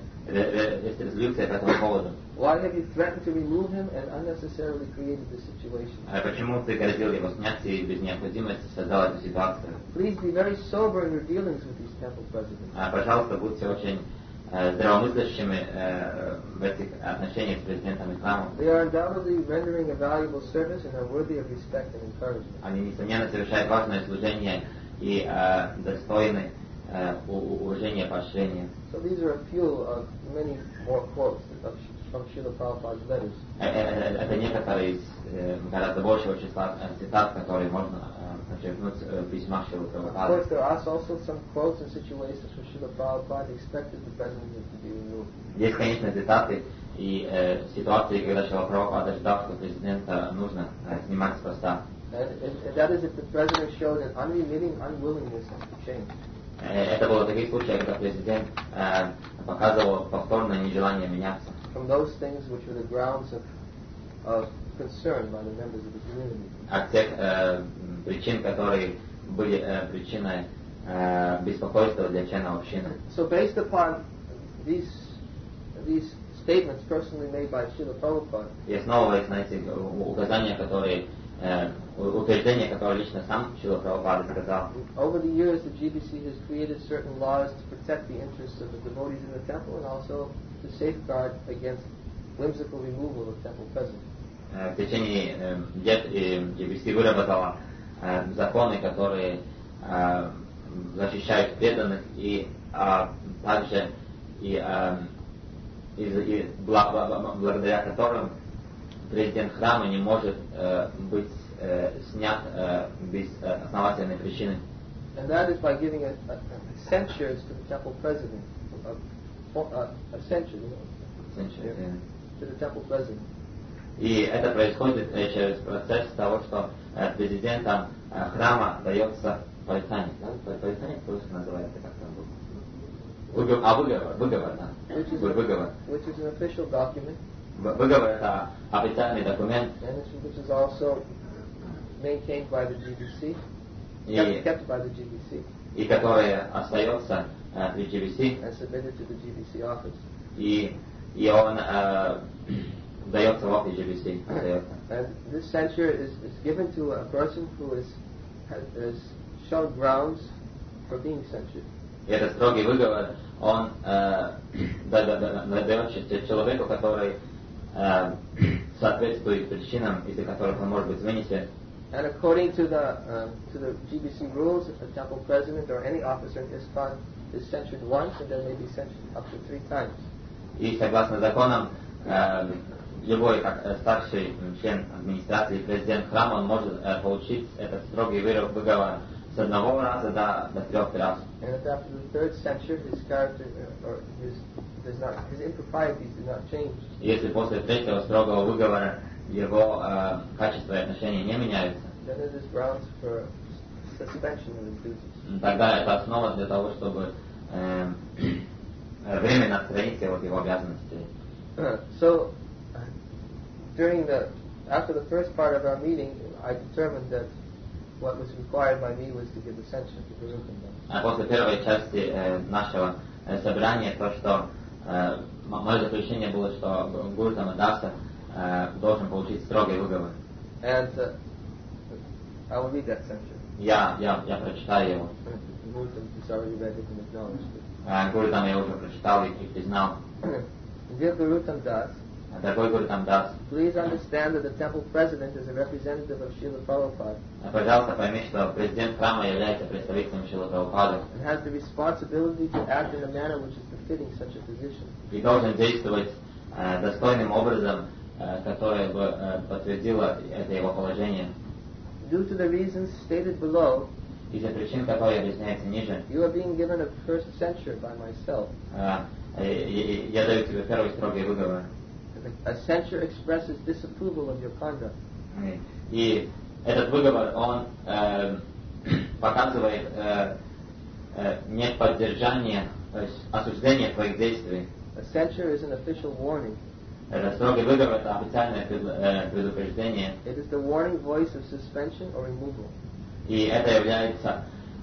резолюция по этому поводу. Why have you threatened to remove him and unnecessarily created this situation? Почему ты грозил его снять и без необходимости создал эту ситуацию? Please be very sober in your dealings with these temple presidents. Пожалуйста, будьте очень здравомыслящими в этих отношениях с президентом и храмом. They are undoubtedly rendering a valuable service and are worthy of respect and encouragement. Они, несомненно, совершают важное служение и достойны уважения и поощрения. So these are a few of many more quotes from Srila Prabhupada's letters. Это некоторые из гораздо большего числа цитат, которые можно подчеркнуть в письмах Шрилы Of Прабхупады. course, there are also some quotes and situations where Srila Prabhupada expected the president to be removed. Есть, конечно, цитаты и ситуации, когда Шрила Прабхупада ждал, что президента нужно снимать с поста. And that is if the president showed an unremitting unwillingness to change. Это было в таких случаях, когда президент показывал повторное нежелание меняться. From those things which were the grounds of concern by the members of the community. От тех причин, которые были причиной беспокойства для членов общины. So based upon these statements personally made by Srila Prabhupada, И основываясь на этих указаниях, утверждения, которые лично сам Шрила Прабхупада сказал, over the years the GBC has created certain laws to protect the interests of the devotees in the temple and also to safeguard against whimsical removal of temple president. В течение лет GBC выработала законы, которые защищают преданных и также благодаря которым президент храма не может быть снят без основательной причины. And that is by giving a censures to the temple president, a censure, to the temple president. И это происходит через процесс того, что президентам храма дается порицание. Порицание по-русски называется как там? Выговор, да. Выговор. Which is an official document. Выговор это официальный документ. And which is also maintained by the GBC, kept by the GBC. И который остается при GBC and submitted to the GBC office. И он дается в office GBC. And this censure is given to a person who has shown grounds for being censured. И этот строгий выговор, он дает человеку, который соответствует причинам, из-за которых он может быть вынесен. And according to the GBC rules, a temple president or any officer in ISKCON is censured once, and then may be censured up to 3 times. И согласно законам, любой старший член администрации, президент храма, он может получить этот строгий выговор с 1 раза до 3 раз. And if after the 3rd censure his character or his improprieties do not change, если после 3-го строгого выговора его качество и отношения не меняются, then it is grounds for suspension of his duties. Тогда это основа для того, чтобы временно отстранить его от его обязанностей. So, after the first part of our meeting, I determined that what was required by me was to give the censure to Guru Rutamdas. А после первой части нашего собрания, то, что мое заключение было, что Гуру Руtamdas должен получить строгий выговор. And I will read that censure. Я прочитаю его. Guru Rutamdas already read it and acknowledged it. Гуру там я уже прочитал и признал. Dear Guru Rutamdas, Дорогой Гуру Руtamdas, please understand that the temple president is a representative of Srila Prabhupada. Пожалуйста, пойми, что президент храма является представителем Шрилы Прабхупады. And has the responsibility to act in a manner which is befitting such a position. И должен действовать достойным образом, которое бы подтвердило это его положение. Due to the reasons stated below, из-за причин, которые объясняются ниже, you are being given a first censure by myself. Я даю тебе первый строгий выговор. A censure expresses disapproval of your conduct. И этот выговор, он показывает неподдержание, то есть осуждение твоих действий. A censure is an official warning. Это строгий выговор, это официальное предупреждение. It is the warning voice of suspension or removal. И это является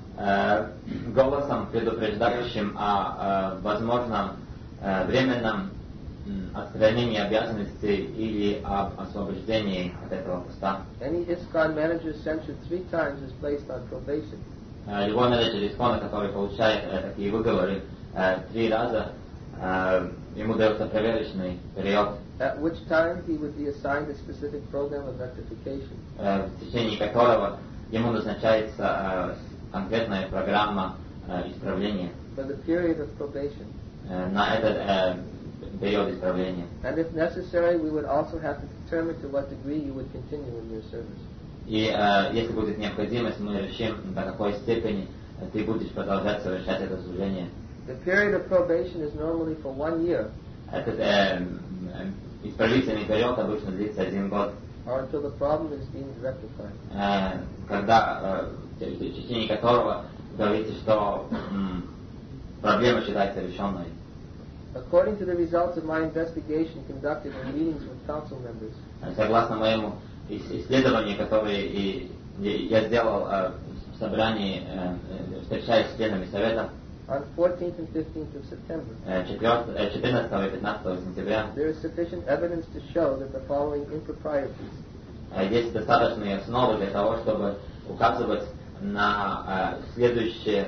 голосом, предупреждающим о возможном временном отстранении обязанностей или об освобождении от этого поста. Any ISKCON manager censured 3 times is placed on probation. Любой менеджер ISKCON, который получает такие выговоры 3 раза, ему дается проверочный период, At which time he would be assigned a specific program of rectification. В течение которого ему назначается конкретная программа исправления. For the period of probation. На этот период исправления. And if necessary, we would also have to determine to what degree you would continue in your service. И если будет необходимость, мы решим, до какой степени ты будешь продолжать совершать это служение. The period of probation is normally for 1 year. Этот исправительный период обычно длится 1 год. Or until the problem is deemed rectified. Когда в течение которого говорится, что проблема считается решенной. According to the results of my investigation conducted in meetings with council members, согласно моему исследованию, которое я сделал в собрании, встречаясь с членами совета, on 14th and 15th of September, 14 и 15 сентября, there is sufficient evidence to show that the following improprieties есть достаточные основы для того, чтобы указывать на следующие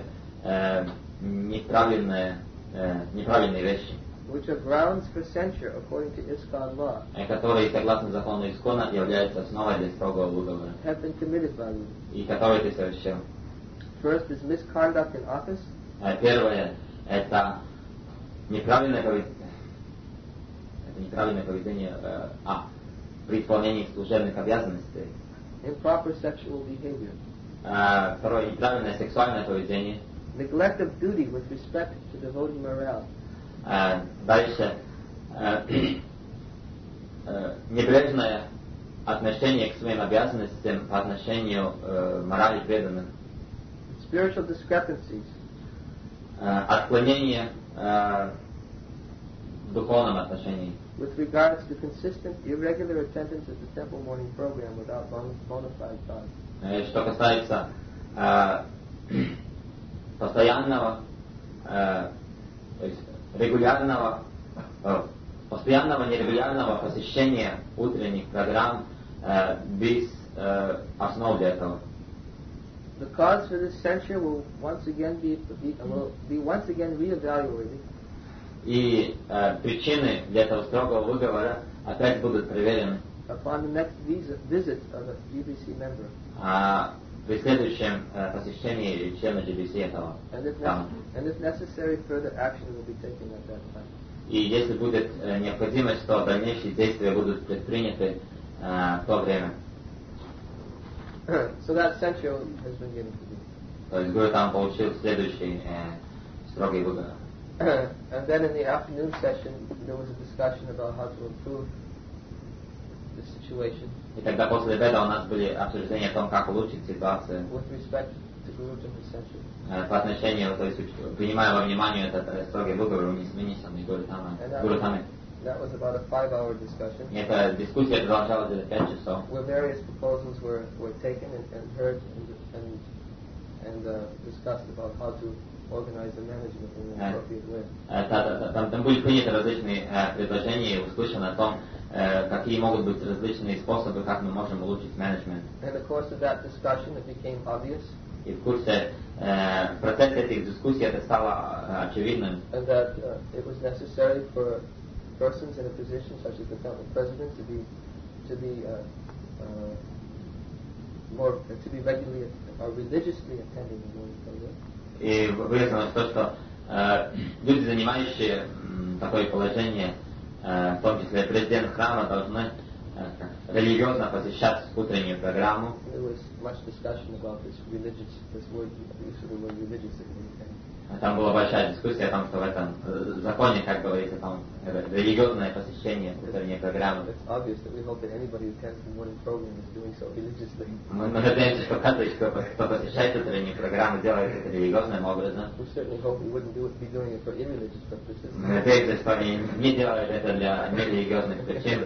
неправильные вещи, which are grounds for censure according to ISKCON law, которые, согласно закону ISKCON, являются основой для строгого выговора, have been committed by you. И которые ты совершил. First is misconduct in office. Первое – это неправильное поведение при исполнении служебных обязанностей. Improper sexual behavior. Второе – неправильное сексуальное поведение. Neglect of duty with respect to devotee morale. Дальше небрежное отношение к своим обязанностям по отношению к морали преданных. Spiritual discrepancies. Отклонение в духовном отношении. With regards to consistent, irregular attendance at the temple morning program without bona fide cause. Что касается постоянного, то есть регулярного постоянного нерегулярного посещения утренних программ без основ для этого. The cause for this censure will once again be once again reevaluated. И причины для этого строгого выговора опять будут проверены. Upon the next visit of a GBC member. При следующем посещении члена GBC этого. And if necessary, further action will be taken at that time. И если будет необходимость, то дальнейшие действия будут предприняты в то время. So that censure has been given to me. То есть Гуру там получил следующий строгий выговор. And then in the afternoon session, there was a discussion about how to improve the situation. И тогда после обеда у нас были обсуждения о том, как улучшить ситуацию. With respect to Guru Jana's censure. По отношению, то есть принимая во внимание этот строгий выговор, вынесенный Гуру Тамой. That was about a 5-hour discussion. И эта дискуссия продолжалась где-то 5 часов. Where various proposals were taken and heard and discussed about how to organize the management in an appropriate way. Там были приняты различные предложения и услышано о том, какие могут быть различные способы, как мы можем улучшить менеджмент. In the course of that discussion, it became obvious. И в процессе этих дискуссий это стало очевидным. And that it was necessary for persons in a position such as the temple president to be regularly or religiously attending the morning prayer. И выяснилось то, что люди, занимающие такое положение, в том числе президент храма, должны религиозно посещать утреннюю программу. There was much discussion about this word, use of the word religious. Там была большая дискуссия о том, что в этом законе, как говорится, там религиозное посещение утренней программы. Мы надеемся, что каждый, кто посещает утреннюю программу, делает это религиозным образом. Мы надеемся, что они не делают это для нерелигиозных причин.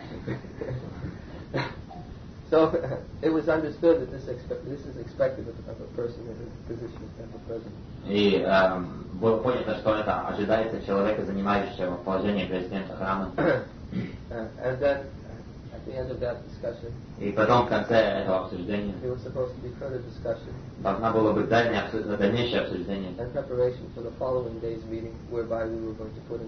So it was understood that this is expected of a person in a position of temple president. И было понято, что это ожидается человека, занимающего положение президента храма. And then at the end of that discussion, и потом в конце этого обсуждения there was supposed to be further discussion. Должна было быть дальнейшее обсуждение. And preparation for the following day's meeting, whereby we were going to put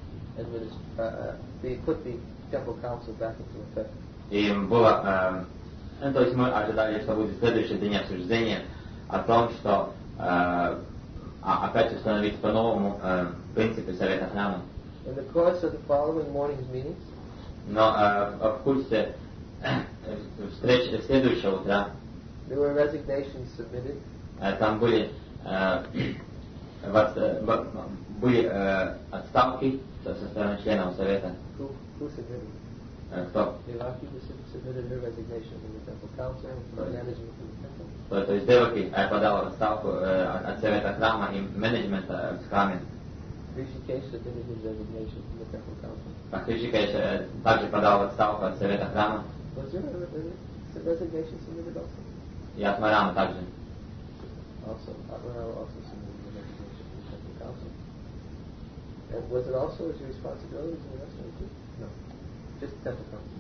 the temple council back into effect. И было, то есть мы ожидали, что будет следующий день обсуждения о том, что опять установить по-новому принципы Совета храма. In the course of the following morning's meetings, но в курсе встреч следующего утра there were resignations submitted. Там были отставки со стороны членов Совета. Who submitted? Кто? Devaki submitted her resignation in the temple council and from the management of the temple. То есть Деваки подала отставку от Совета храма и менеджмента в храме. Rishikesh submitted his resignation from the temple council. Rishikesh также подал отставку от Совета храма. Was there a resignation submitted also? И от Марама также. Also submitted the resignation from the temple council. And was it also his responsibility to the rest of the group? No. Just the temple council.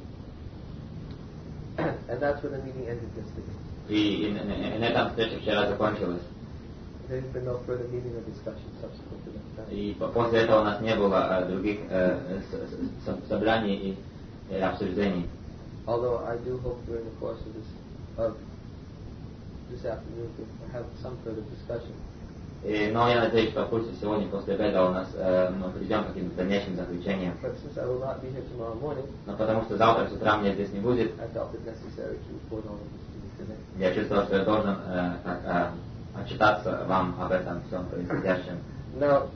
And that's where the meeting ended yesterday. И на этом встреча вчера закончилась. There's been no further meeting or discussion subsequent to that. И после этого у нас не было других собраний и обсуждений. Although I do hope during the course of this afternoon to have some further discussion. Но я надеюсь, что в курсе сегодня после обеда у нас мы придем к каким-то дальнейшим заключениям. Но потому что завтра с утра меня здесь не будет, я чувствовал, что я должен отчитаться вам об этом всем происходящем. Now,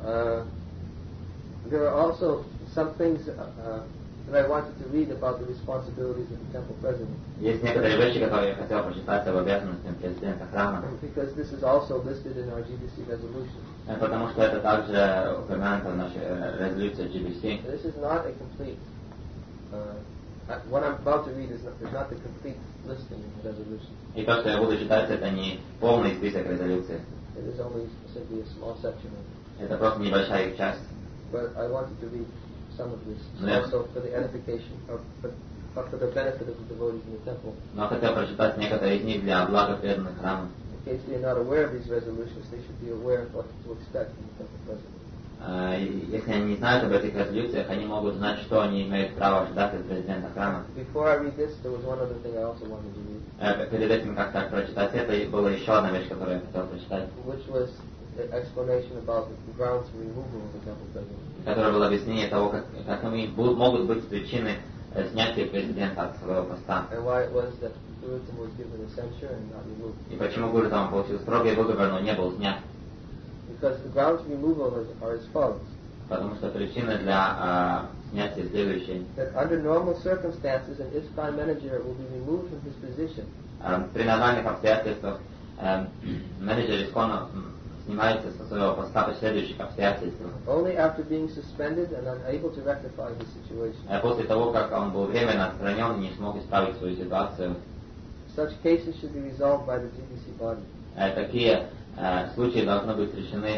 there are also some things that I wanted to read about the responsibilities of the temple president. Есть некоторые вещи, которые я хотел прочитать об обязанностях президента храма. Because this is also listed in our GBC resolution. Потому что это также упомянуто в нашей резолюции GBC. This is not a complete. What I'm about to read is not the complete listing in the resolution. И то, что я буду читать, это не полный список резолюций. It is only simply a small section of it. Это просто небольшая их часть. But I wanted to read some of this, also for the edification of, for the benefit of the devotees in the temple. Но хотел прочитать некоторые из них для блага преданных храма. In case they are not aware of these resolutions, they should be aware of what to expect from the temple president. Если они не знают об этих резолюциях, они могут знать, что они имеют право ожидать от президента храма. Before I read this, there was one other thing I also wanted to read. Перед этим, как так прочитать это, была еще одна вещь, которую я хотел прочитать. Which was the explanation about the grounds for removal of the temple president. Которое было объяснение того, какими могут быть причины снятия президента от своего поста. And why it was that Gurutama was given a censure and not removed. И почему Гурутама получил строгий выговор, но не был снят? Because the grounds for removal are as follows. Потому что причины для снятия следующие. That under normal circumstances, an ISKCON manager will be removed from his position. При нормальных обстоятельствах менеджер ISKCON снимается со своего поста по следующих обстоятельствах. Only after being suspended and unable to rectify the situation. После того, как он был временно отстранен и не смог исправить свою ситуацию. Such cases should be resolved by the GBC body. Такие случаи должны быть решены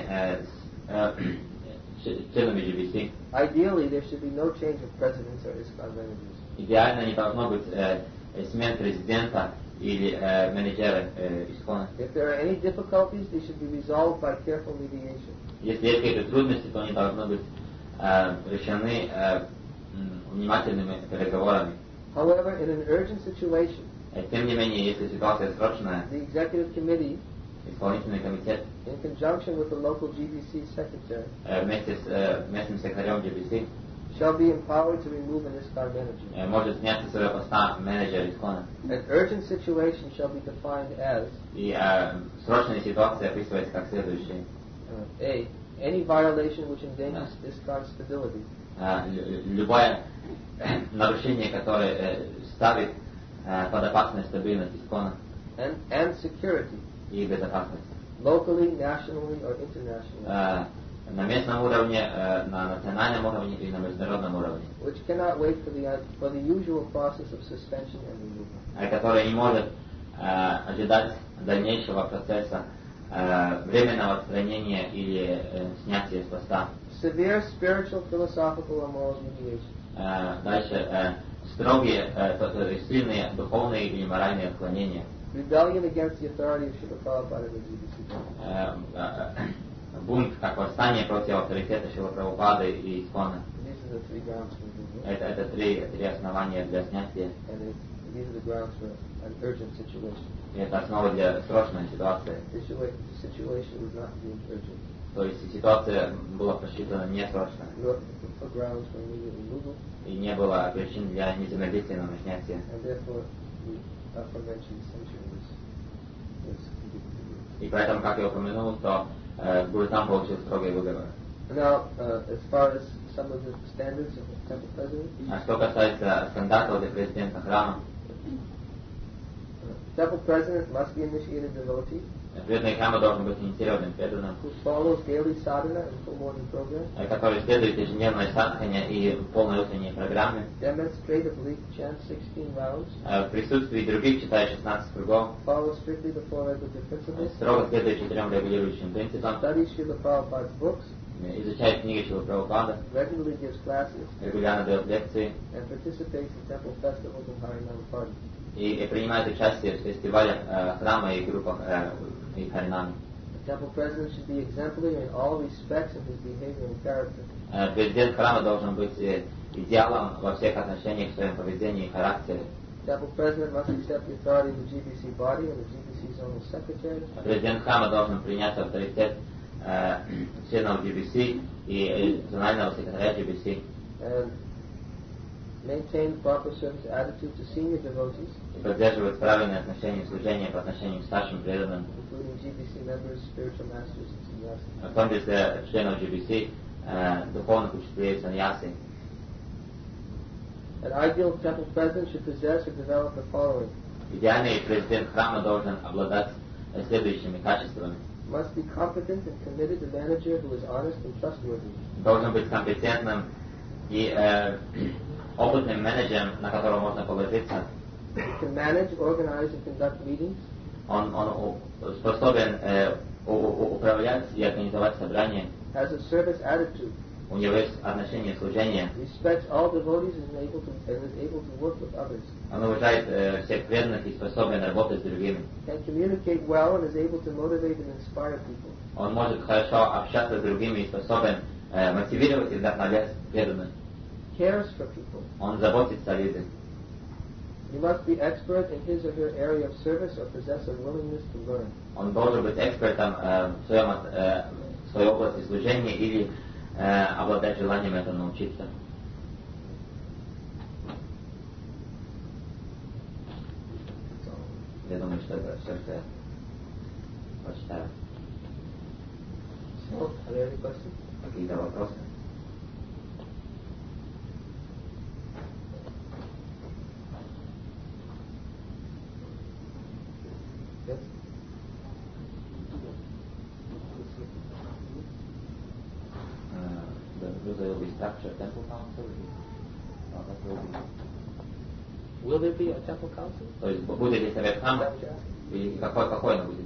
членами GBC. Ideally, there should be no change of presidents or ISKCON managers. Идеально не должно быть смен президента или менеджера ISKCON. If there are any difficulties, they should be resolved by careful mediation. Если есть какие-то трудности, то они должны быть решены внимательными переговорами. However, in an urgent situation, тем не менее, если ситуация срочная, the executive committee, исполнительный комитет, in conjunction with the local GBC secretary, вместе с местным секретарем GBC, shall be empowered to remove an ISKCON manager. Может снять со своего поста менеджера ISKCON. An urgent situation shall be defined as. И срочная ситуация описывается как следующее. A. Any violation which endangers ISKCON stability. Любое нарушение, которое ставит под опасность стабильность ISKCON. And security. И безопасность. Locally, nationally, or internationally. На местном уровне, на национальном уровне и на международном уровне. Which cannot wait for the usual process of suspension and removal. Который не может ожидать дальнейшего процесса временного отстранения или снятия с поста. Severe spiritual, philosophical, or moral deviation. Дальше строгие, сильные духовные или моральные отклонения. Rebellion against the authority of Srila Prabhupada and the GBC. Бунт, как восстание против авторитета Шрила Прабхупады и ISKCON. These are the three grounds for removal. Это три основания для снятия. And these are the grounds for an urgent situation. И это основа для срочной ситуации. The situation was not deemed urgent. То есть ситуация была посчитана не срочной. For grounds for immediate removal. И не было причин для незамедлительного снятия. And therefore, the aforementioned censure was given. И поэтому, как я упомянул, то Гурутама получил строгий выговор. Now, as far as some of the standards of the temple president. А что касается стандартов для президента храма, temple president must be initiated devotee. Преданный храма должен быть инициированным преданным, Who follows daily sadhana and full morning program. Который следует ежедневной садхане и полной утренней программе. Demonstratively chant 16 rounds. В присутствии других читает 16 кругов. Follow strictly the four regulative principles. Строго следует 4 регулирующим принципам. Studies Srila Prabhupada's books. Изучает книги Шрилы Прабхупады. Regularly gives classes. Регулярно дает лекции. And participates in temple festivals and Harinam parties. И принимает участие в фестивалях храма и группах и харинами. The temple president should be exemplary in all respects of his behavior and character. Президент храма должен быть идеалом во всех отношениях в своем поведении и характере. Temple president must accept the authority of the GBC body and the GBC zonal secretary. Президент храма должен принять авторитет членов GBC и зонального секретаря GBC. And maintain proper service attitude to senior devotees. И поддерживать правильные отношения служения по отношению к старшим преданным. Including GBC members, spiritual masters, and sannyasis. В том числе членов GBC, духовных учителей саньяси. An ideal temple president should possess or develop the following. Идеальный президент храма должен обладать следующими качествами. Must be competent and committed a manager who is honest and trustworthy. Должен быть компетентным и опытным менеджером, на которого можно положиться. Can manage, organize, and conduct meetings. Он способен управлять и организовать собрания. Has a service attitude. у него есть отношение служения. Respects all devotees and is able to work with others. Он уважает всех преданных и способен работать с другими. Can communicate well and is able to motivate and inspire people. Он может хорошо общаться с другими и способен мотивировать и вдохновлять преданных. Cares for people. Он заботится о людях. You must be expert in his or her area of service or possess a willingness to learn. Он должен быть экспертом в своей области служения или обладать желанием этому научиться. Я думаю, что это все, что я прочитаю. So, are there any questions? Какие-то вопросы? Yes? There will be structure temple council. Will there be a temple council? То есть будет ли совет храма? И какой он будет?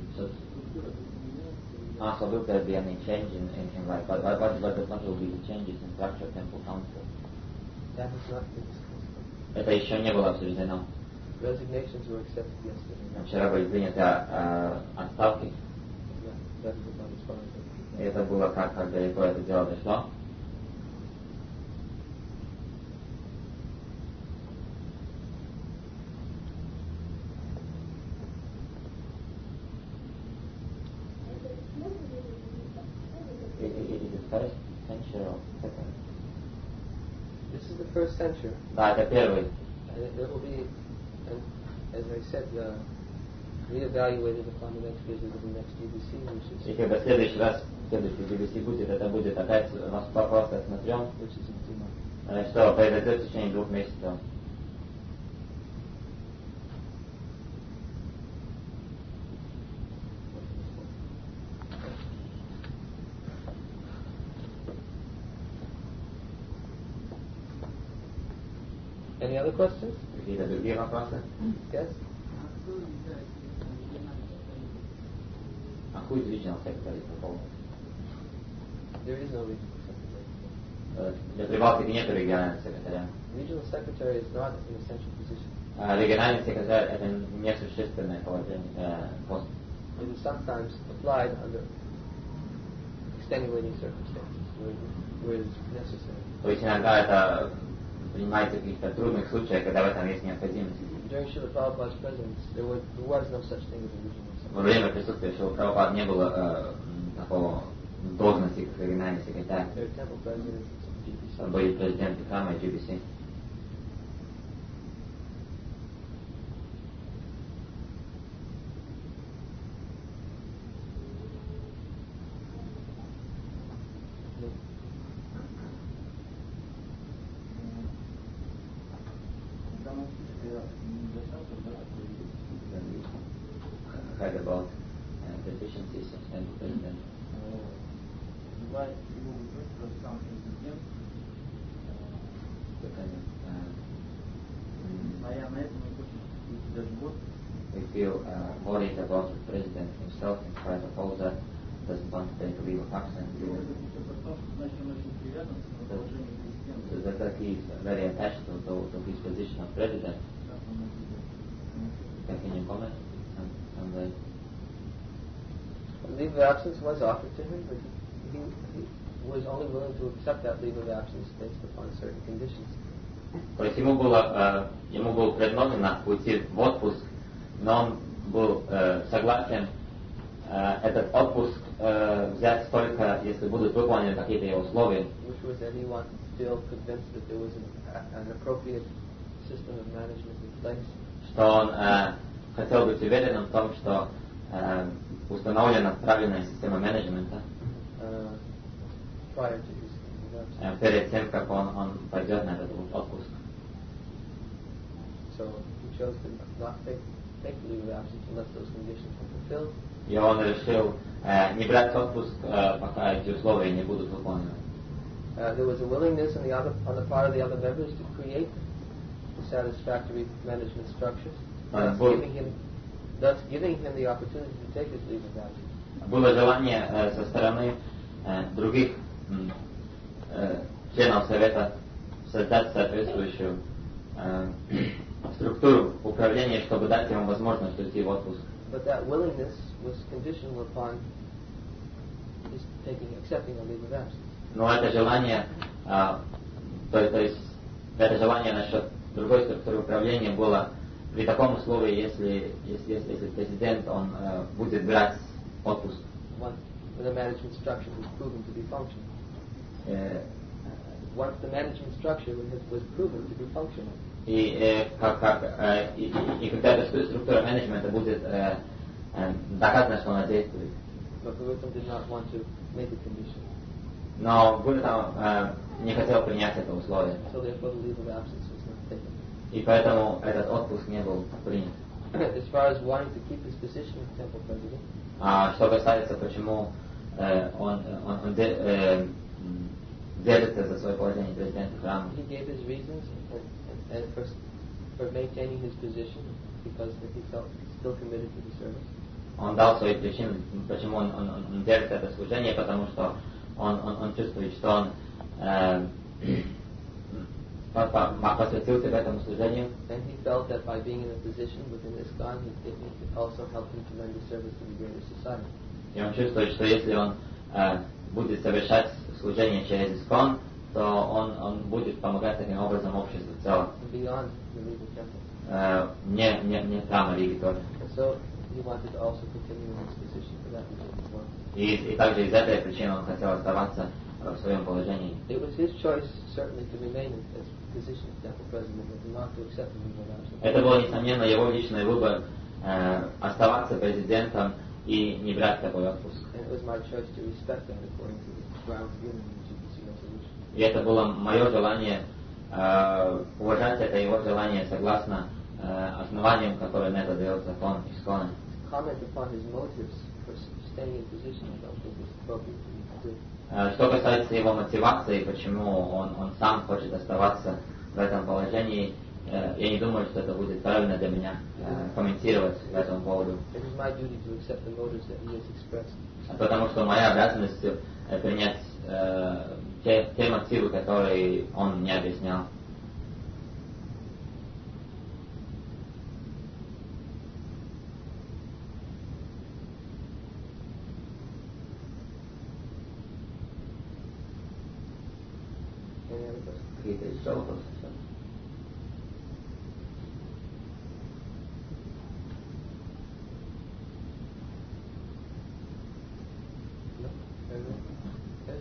So will there be any change in life? What will be the changes in structure temple council? That has not been discussed. Это еще не было обсуждено. Resignations were accepted yesterday. Вчера были приняты отставки. Yeah, that is about as far as И это было как далеко это дело дошло. This is the first century. Да, это первый. And it will be, and as I said, reevaluated upon the next visit of the next GBC, which is И когда следующий раз, следующий GBC будет, это будет опять вопрос осмотрен, which is in 2 months. что произойдет в течение 2 месяцев. Any other questions? Какие-то другие вопросы? Yes? А who is regional secretary for Poland? There is no regional secretary. Для Прибалтики нет регионального секретаря. Regional secretary is not an essential position. Региональный секретарь это несущественное положение, пост. It is sometimes applied under extenuating circumstances where it is necessary. То есть иногда это принимается в каких-то трудных случаях, когда в этом есть необходимость. During Srila Prabhupada's presence, there was no such thing as a regional secretary. Во время присутствия Шрила Прабхупады не было такого должности, как региональный секретарь. There are temple presidents of GBC. Были президенты храма и GBC. Heard about deficiencies and president. Right. We feel worried about the president himself in spite of all that, doesn't want to take a leave of absence. So that he is very attached to his position of president. Can you comment on that? Leave of absence was offered to him, but he was only willing to accept that leave of absence based upon certain conditions. То есть ему был предложено уйти в отпуск, но он был согласен этот отпуск взять только, если будут выполнены какие-то его условия. Which was that he wanted to feel convinced that there was an appropriate system of management in place. Что он хотел быть уверенным в том, что установлена правильная система менеджмента Prior to his leave of absence. перед тем, как он пойдет на этот отпуск. So he chose to not take leave of absence unless those conditions were fulfilled. И он решил не брать отпуск, пока эти условия не будут выполнены. There was a willingness on the part of the other members to create satisfactory management structures, thus giving him the opportunity to take his leave of absence. Было желание со стороны других членов Совета создать соответствующую структуру управления, чтобы дать ему возможность уйти в отпуск. But that willingness was conditional upon his accepting a leave of absence. Но это желание, то есть это желание насчет другой структуры управления было при таком условии, если президент он будет брать отпуск. When the management structure was proven to be functional. Once the management structure was proven to be functional. И когда эта структура менеджмента будет доказано, что она действует. But Bhagavatam did not want to make a condition. Но Бхагаватам не хотел принять это условие. So therefore the leave of absence was not taken. И поэтому этот отпуск не был принят. As far as wanting to keep his position as temple president. А что касается, почему он держится за свое положение президента храма. He gave his reasons and for maintaining his position because he felt still committed to the service. Он дал свои причины, почему он держит это служение, потому что он чувствует, что он посвятился к этому служению. And he felt that by being in a position within ISKCON, it also helped him to render service to the greater society. И он чувствует, что если он будет совершать служение через ISKCON, то он будет помогать таким образом обществу в целом. Beyond the legal temple. Не храма Риги тоже. So he wanted to also continue in his position for that reason as well. И также из этой причины он хотел оставаться в своем положении. It was his choice certainly to remain in his position as temple president and not to accept the legal absence. Это был, несомненно, его личный выбор оставаться президентом и не брать такой отпуск. And it was my choice to respect that according to the grounds given in the GBC resolution. И это было мое желание уважать это его желание согласно основаниям, которые на это дает закон ISKCON. Comment upon his motives for staying in position, I don't think it's appropriate to do. Что касается его мотивации, почему он сам хочет оставаться в этом положении, я не думаю, что это будет правильно для меня комментировать по этому поводу. It is my duty to accept the motives that he has expressed. Потому что моя обязанность принять те мотивы, которые он мне объяснял. Any other questions? Какие-то еще вопросы? No? Very good. Okay.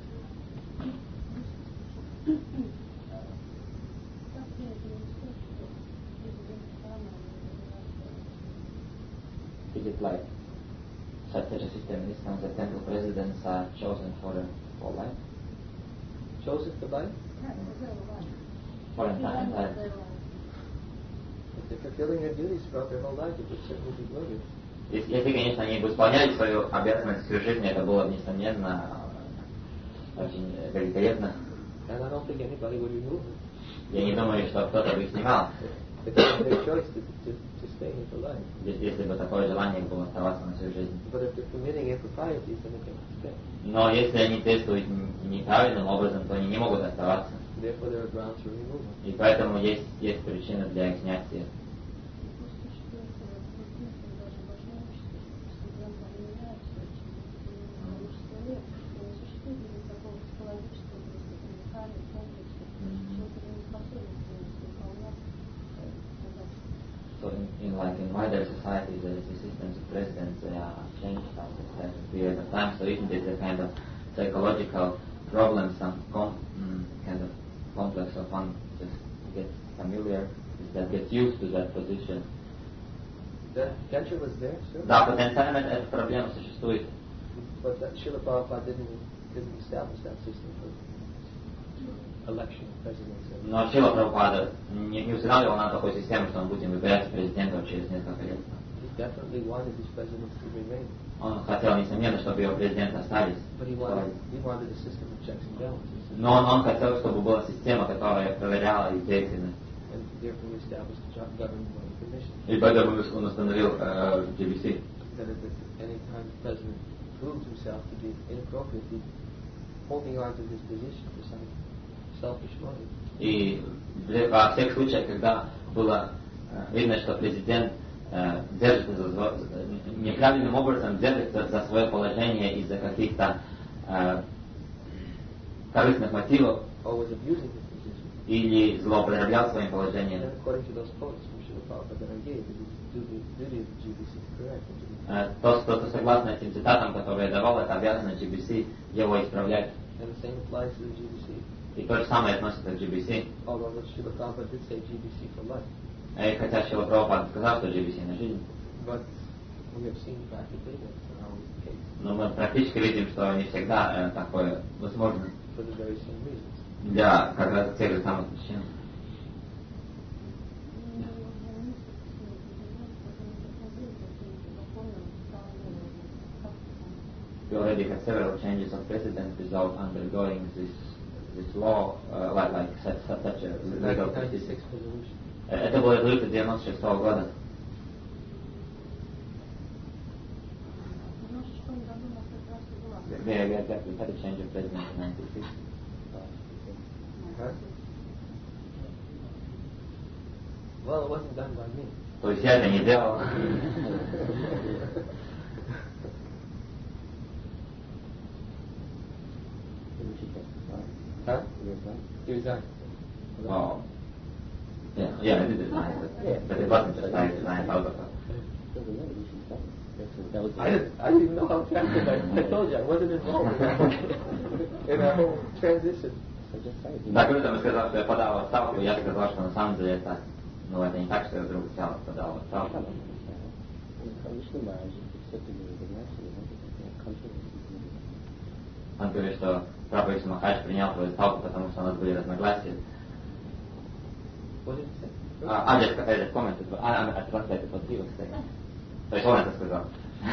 Is it like such a system is the temple presidents are chosen for life? Chosen for life? For entire life. If they're fulfilling their duties throughout their whole life, it would certainly be glorious. Если, конечно, они бы исполняли свою обязанность всю жизнь, это было бы, несомненно, очень великолепно. And I don't think anybody would remove it. Я не думаю, что кто-то бы их снимал, If they have their choice to stay here for life. если бы такое желание было оставаться на всю жизнь. But if they're committing improprieties, then they can stay. Но если они действуют неправильным образом, то они не могут оставаться. Therefore, there are grounds for removal. И поэтому есть причина для их снятия. So in wider society, the systems of presidents are changed after a certain period of time. So isn't it a kind of psychological problem, some kind of complex of one just gets familiar, that gets used to that position? The potential was there, sure. Да, потенциально эта проблема существует. But Srila Prabhupada didn't establish that system for election of presidents. Но Шрила Прабхупада не устанавливал на такой систему, что мы будем выбирать президентов через несколько лет. He definitely wanted his presidents to remain. Он хотел, несомненно, чтобы его президенты остались. But he wanted a system of checks and balances. Но он хотел, чтобы была система, которая проверяла их деятельность. And therefore he established the Government Commission. И поэтому он установил GBC. That at any time the president proved himself to be inappropriately holding on to his position for some selfish money. И во всех случаях, когда было видно, что президент держится неправильным образом держится за свое положение из-за каких-то корыстных мотивов или злоупотреблял своим положением, то согласно этим цитатам, которые я давал, это обязанность GBC его исправлять. И то же самое относится к GBC. И хотя Шрила Прабхупада сказал, что GBC на жизнь, но мы практически видим, что не всегда такое возможно для как раз тех же самых причин. We already had several changes of president without undergoing this law, like such a legal procedure. Это было резолюция 96 года. We had a change of president in 96. Well, it wasn't done by me. То есть я это не делал. Huh? He resigned. Oh. Yeah, I did resign, but it wasn't just I resigned out of it. I didn't know how to act. I told you, I wasn't involved in that whole transition. Да, когда он сказал, что я подал в отставку, я сказал, что на самом деле это, это не так, что я вдруг взял и подал в отставку. Он говорит, что Прабхупада Махарадж принял свою отставку, потому что у нас были разногласия. I just commented, I translated what he was saying. То есть он это сказал.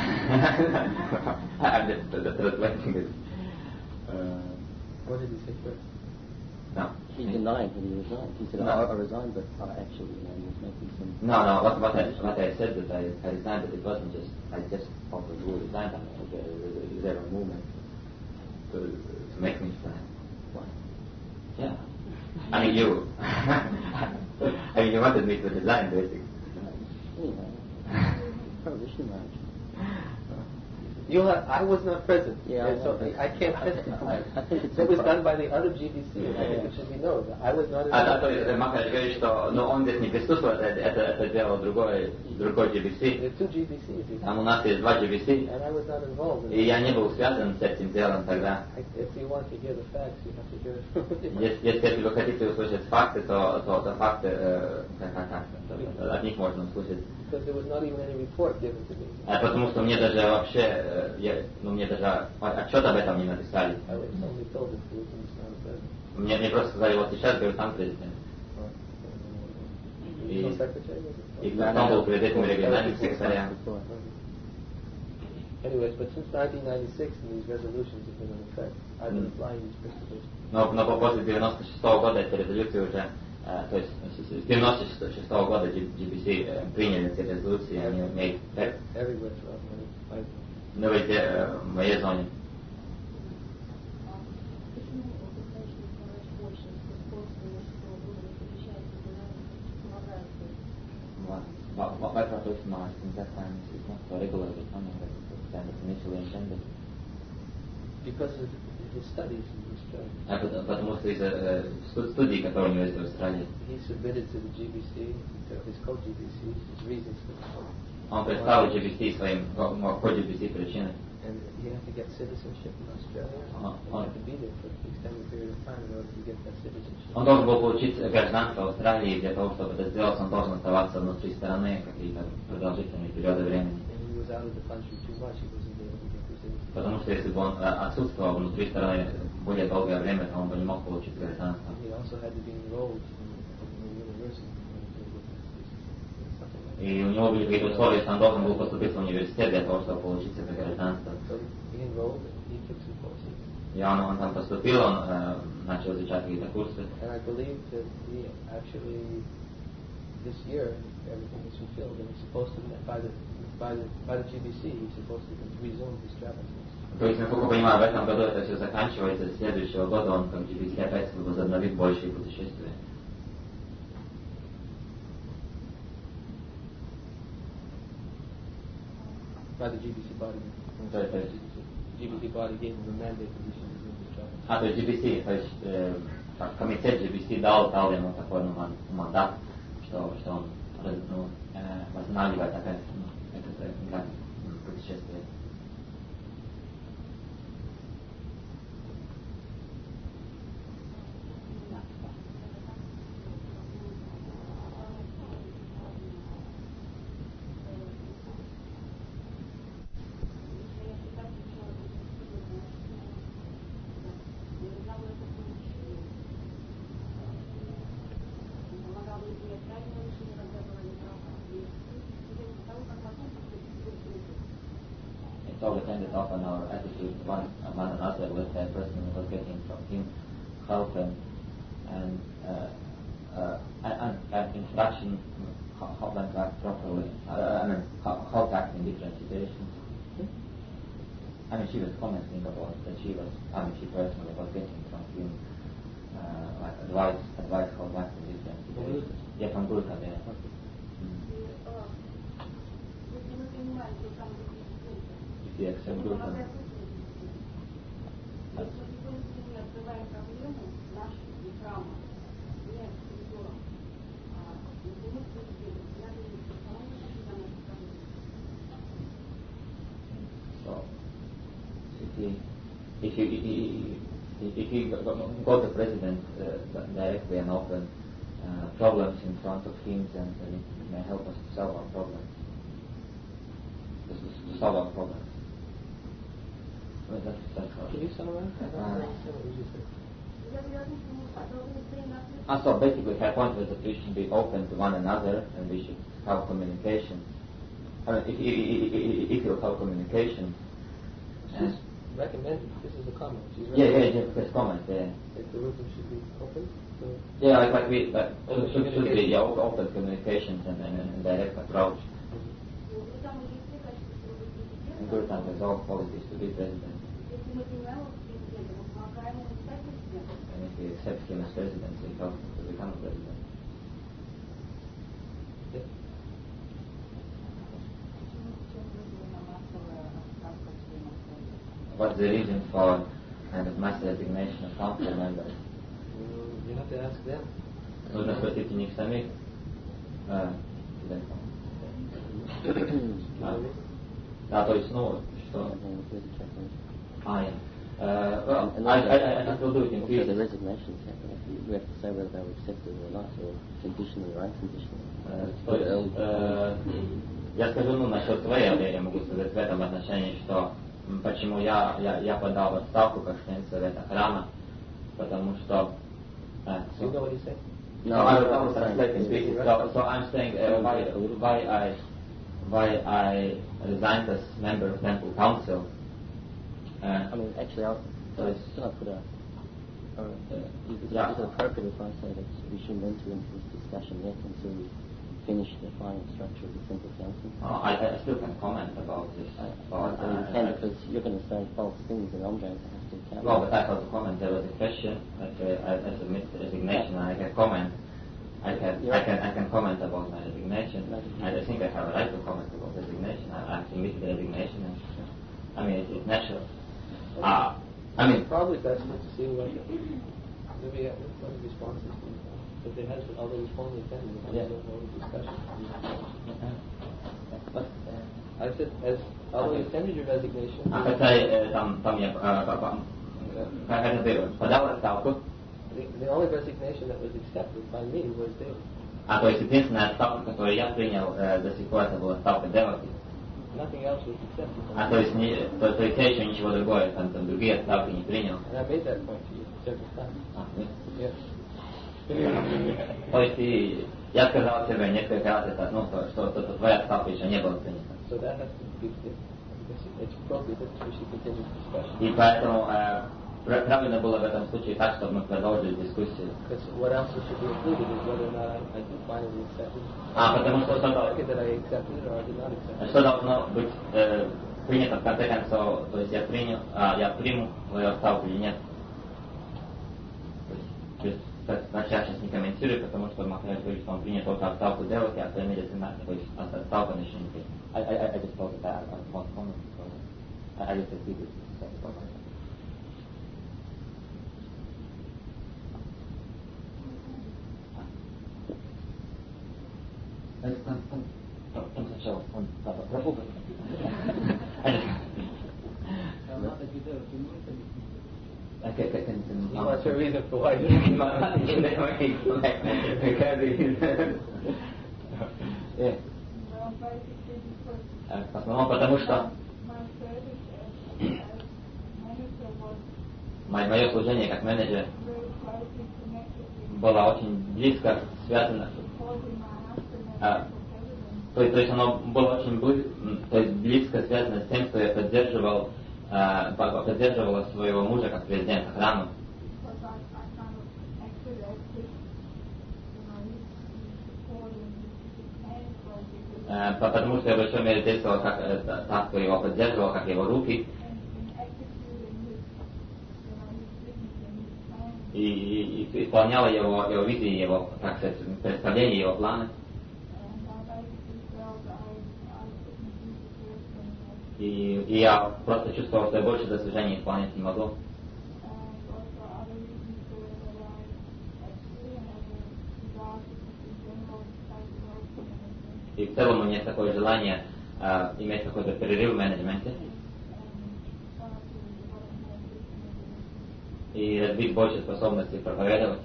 I'm just translating it. What did he say first? No. He denied that he resigned. He said, I resigned, but actually he was making some... No, what I said that I resigned, but it wasn't just, I just thought the rule resigned, is there a movement to make me resign? Why? Yeah. I mean, you wanted me to resign, basically. Anyway, prohibition marriage. I was not present, yeah, so I can't testify. It was done by the other GBC, it should be known. I was not involved. Махарадж говорит, что он здесь не присутствует, это делал другой GBC. There are two GBCs. Там у нас есть два GBC. And I was not involved. И я не был связан с этим делом тогда. If you want to hear the facts, you have to hear it. Если вы хотите услышать факты, то факты от них можно услышать. Because there was not even any report given to me. Потому что мне даже вообще, мне даже отчет об этом не написали. I was only told that there was not a president. Мне просто сказали, вот сейчас, говорю, сам президент. No secretary? И потом был перед этим региональным секретарем. Anyways, but since 1996 these resolutions have been in effect, I've been applying these principles. Но после 96 года эти резолюции уже, то есть с 96 года GBC приняли эти резолюции, они имеют эффект. Everywhere throughout my life. Но везде в моей зоне. Why prohibition marriage in that time is not so regular becoming than initially intended? Because of his studies in Australia. Потому что из-за студий, которые у него есть в Австралии. He submitted to the GBC, to his co-GBC, his reasons for the Он представил GBC своим co-GBC причины. And you have to get citizenship in Australia. You have to be there for an extended period of time in order to get that citizenship. Он должен был получить гражданство Австралии, для того, чтобы это сделать, он должен оставаться внутри страны какие-то продолжительные периоды времени. And he was out of the country too much, he wasn't able to get the citizenship. Потому что если бы он отсутствовал внутри страны более долгое время, то он бы не мог получить гражданство. He also had to be enrolled in the university. И у него были какие-то условия, что он должен был поступить в университет для того, чтобы получить это гражданство. И он там поступил, он начал изучать какие-то курсы. And I believe that he actually, this year, everything is fulfilled, and he's supposed to, by the GBC, he's supposed to resume his travel. То есть, насколько я понимаю, в этом году это все заканчивается, с следующего года он как GBC опять возобновит на вид большие путешествия. By the GBC body. То есть GBC body gave him a mandate that he should be doing this job. то есть GBC, то есть комитет GBC дал ему такой мандат, что он восстанавливает опять это путешествие. It all depended on our attitude one another with the person who was getting from him help and introduction, how to act properly. How to act in different situations. She was commenting about that she personally was getting from him advice how to act in different situations. Yeah, from Guru Kade. If you accept Guru Kade. So, if you go to President directly and open problems in front of him, then it may help us to solve our problems. To solve our problems. Well, that's how. Can you summarize? I don't understand what you said. So basically, her point was that we should be open to one another and we should have communication. If you have communication. She's recommended. This is a comment. She's Just comment. Yeah. If the wisdom should be open. Should be open communications and direct approach. And Guru Tang has all qualities to be president. And if he accepts him as president, he helps him to become a president. What's the reason for kind of mass resignation of council members? You have to ask them. Нужно спросить у них самих. Да, то есть, что... I just will do it in the resignation, we have to say whether they were accepted or not, or conditionally or unconditionally. Я скажу, насчет своей, я могу сказать в этом отношении, что почему я подал в отставку как член Совета Храма, потому что... You know what he's saying? No, I was translating speaking. So I'm saying why I resigned as member of Temple Council. Actually, I'll put is it appropriate if I say that we shouldn't enter into this discussion yet until we finish the final structure of the Temple Council? I still can comment about this. You can, because you're going to say false things and I'm going to have to count. Well, but I have to comment. There was a question. I submit the resignation. And I can comment. I can comment about my resignation. I think I have a right to comment about resignation. I submitted the resignation. It's natural. Probably best not to see what maybe what the responses if there has been other responding attended discussion. I said as although attended your resignation. The only resignation that was accepted by me was David. То есть единственная ставка, которую я принял до сих пор, это была ставка Деваки. Nothing else was accepted. То есть я еще ничего другое, там другие ставки не принял. And I made that point to you several times. Yes. То есть я сказал тебе несколько раз это, что твоя ставка еще не была принята. So that has to be it's appropriate that we should continue the discussion. И поэтому правильно было в этом случае так, чтобы мы продолжили дискуссию. Because what else should be included is whether or not I do finally accept it. Потому что that I accepted it or I did not accept it. Что должно быть принято в конце концов, то есть я приму твою ставку или нет. То есть, я сейчас не комментирую, потому что Махарадж говорит, что он принят только отставку делать, а то медицина, то есть отставка начнет. I just thought that I want comment. I just agree with this. Он сначала, он запугал. What's your reason for why you В основном потому что мое служение как менеджер было очень близко связано. То есть оно было очень близко связано с тем, что я поддерживала своего мужа как президента храма. Потому что я в большой мере действовал так, что его поддерживал, как его руки. И исполняла его визии, его, так сказать, представления, его планы. И я просто чувствовал, что я больше достижений исполнять не могу. И в целом у меня есть такое желание иметь какой-то перерыв в менеджменте и развить больше способностей проповедовать.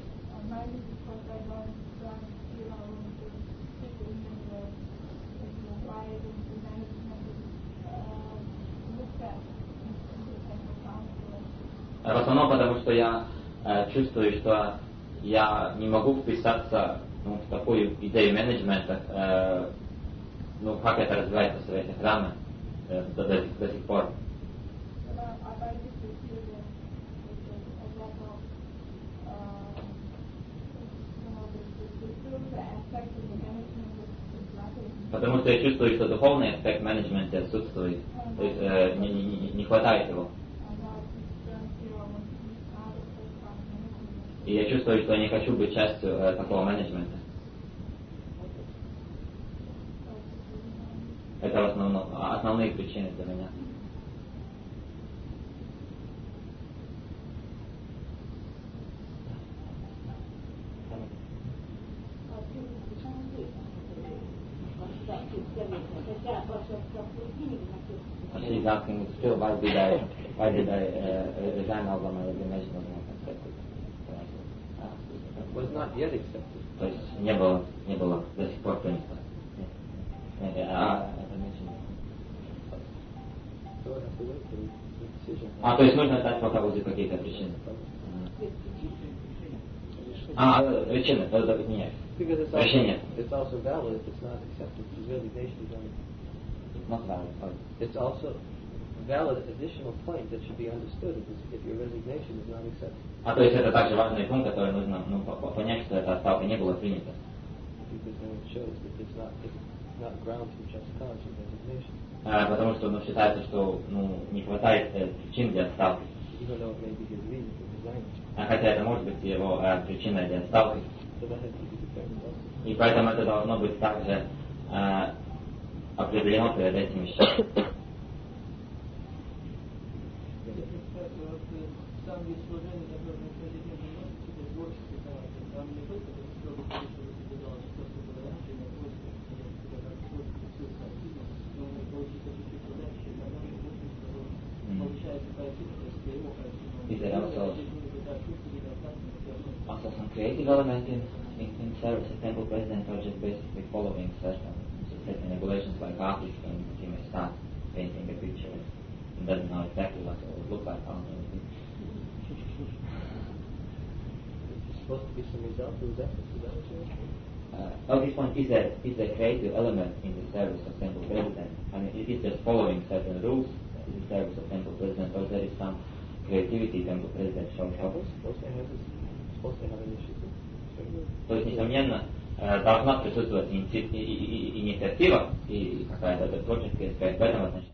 В основном потому, что я чувствую, что я не могу вписаться в такую идею менеджмента, как это развивается в Совете Храма до сих пор. Потому что я чувствую, что духовный аспект менеджмента отсутствует, то есть не хватает его. И я чувствую, что я не хочу быть частью такого менеджмента. Это основные причины для меня. She's asking still why did I resign all of my resignation was not accepted. Was not yet accepted. То есть не было до сих пор принято. То есть нужно ждать, пока будут какие-то причины. Причины, это меняется. Решение. It's also valid if it's not accepted. His resignation is only. It's not valid. It's also a valid additional point that should be understood if your resignation is not accepted. То есть это также важный пункт, который нужно понять, что эта отставка не была принята. Because then it shows that it's not grounds for just cause of resignation. Потому что считается, что не хватает причин для отставки. Even though it may be his reason for resigning. Хотя это может быть его причиной для отставки. So that has to be determined also. И поэтому это должно быть также определено перед этим еще. Is there also some creative element in service of temple president, or just basically following certain regulations like artists, and he may start painting a picture and doesn't know exactly what it would look like on it. There's supposed to be some result to that. Is that what you're saying? At this point, is there a creative element in the service of temple president? I mean, it is just following certain rules in the service of temple president, or there is some creativity temple president shows up? Supposed to have initiative. То есть, несомненно, должна присутствовать инициатива и какая-то творческая, в этом отношении.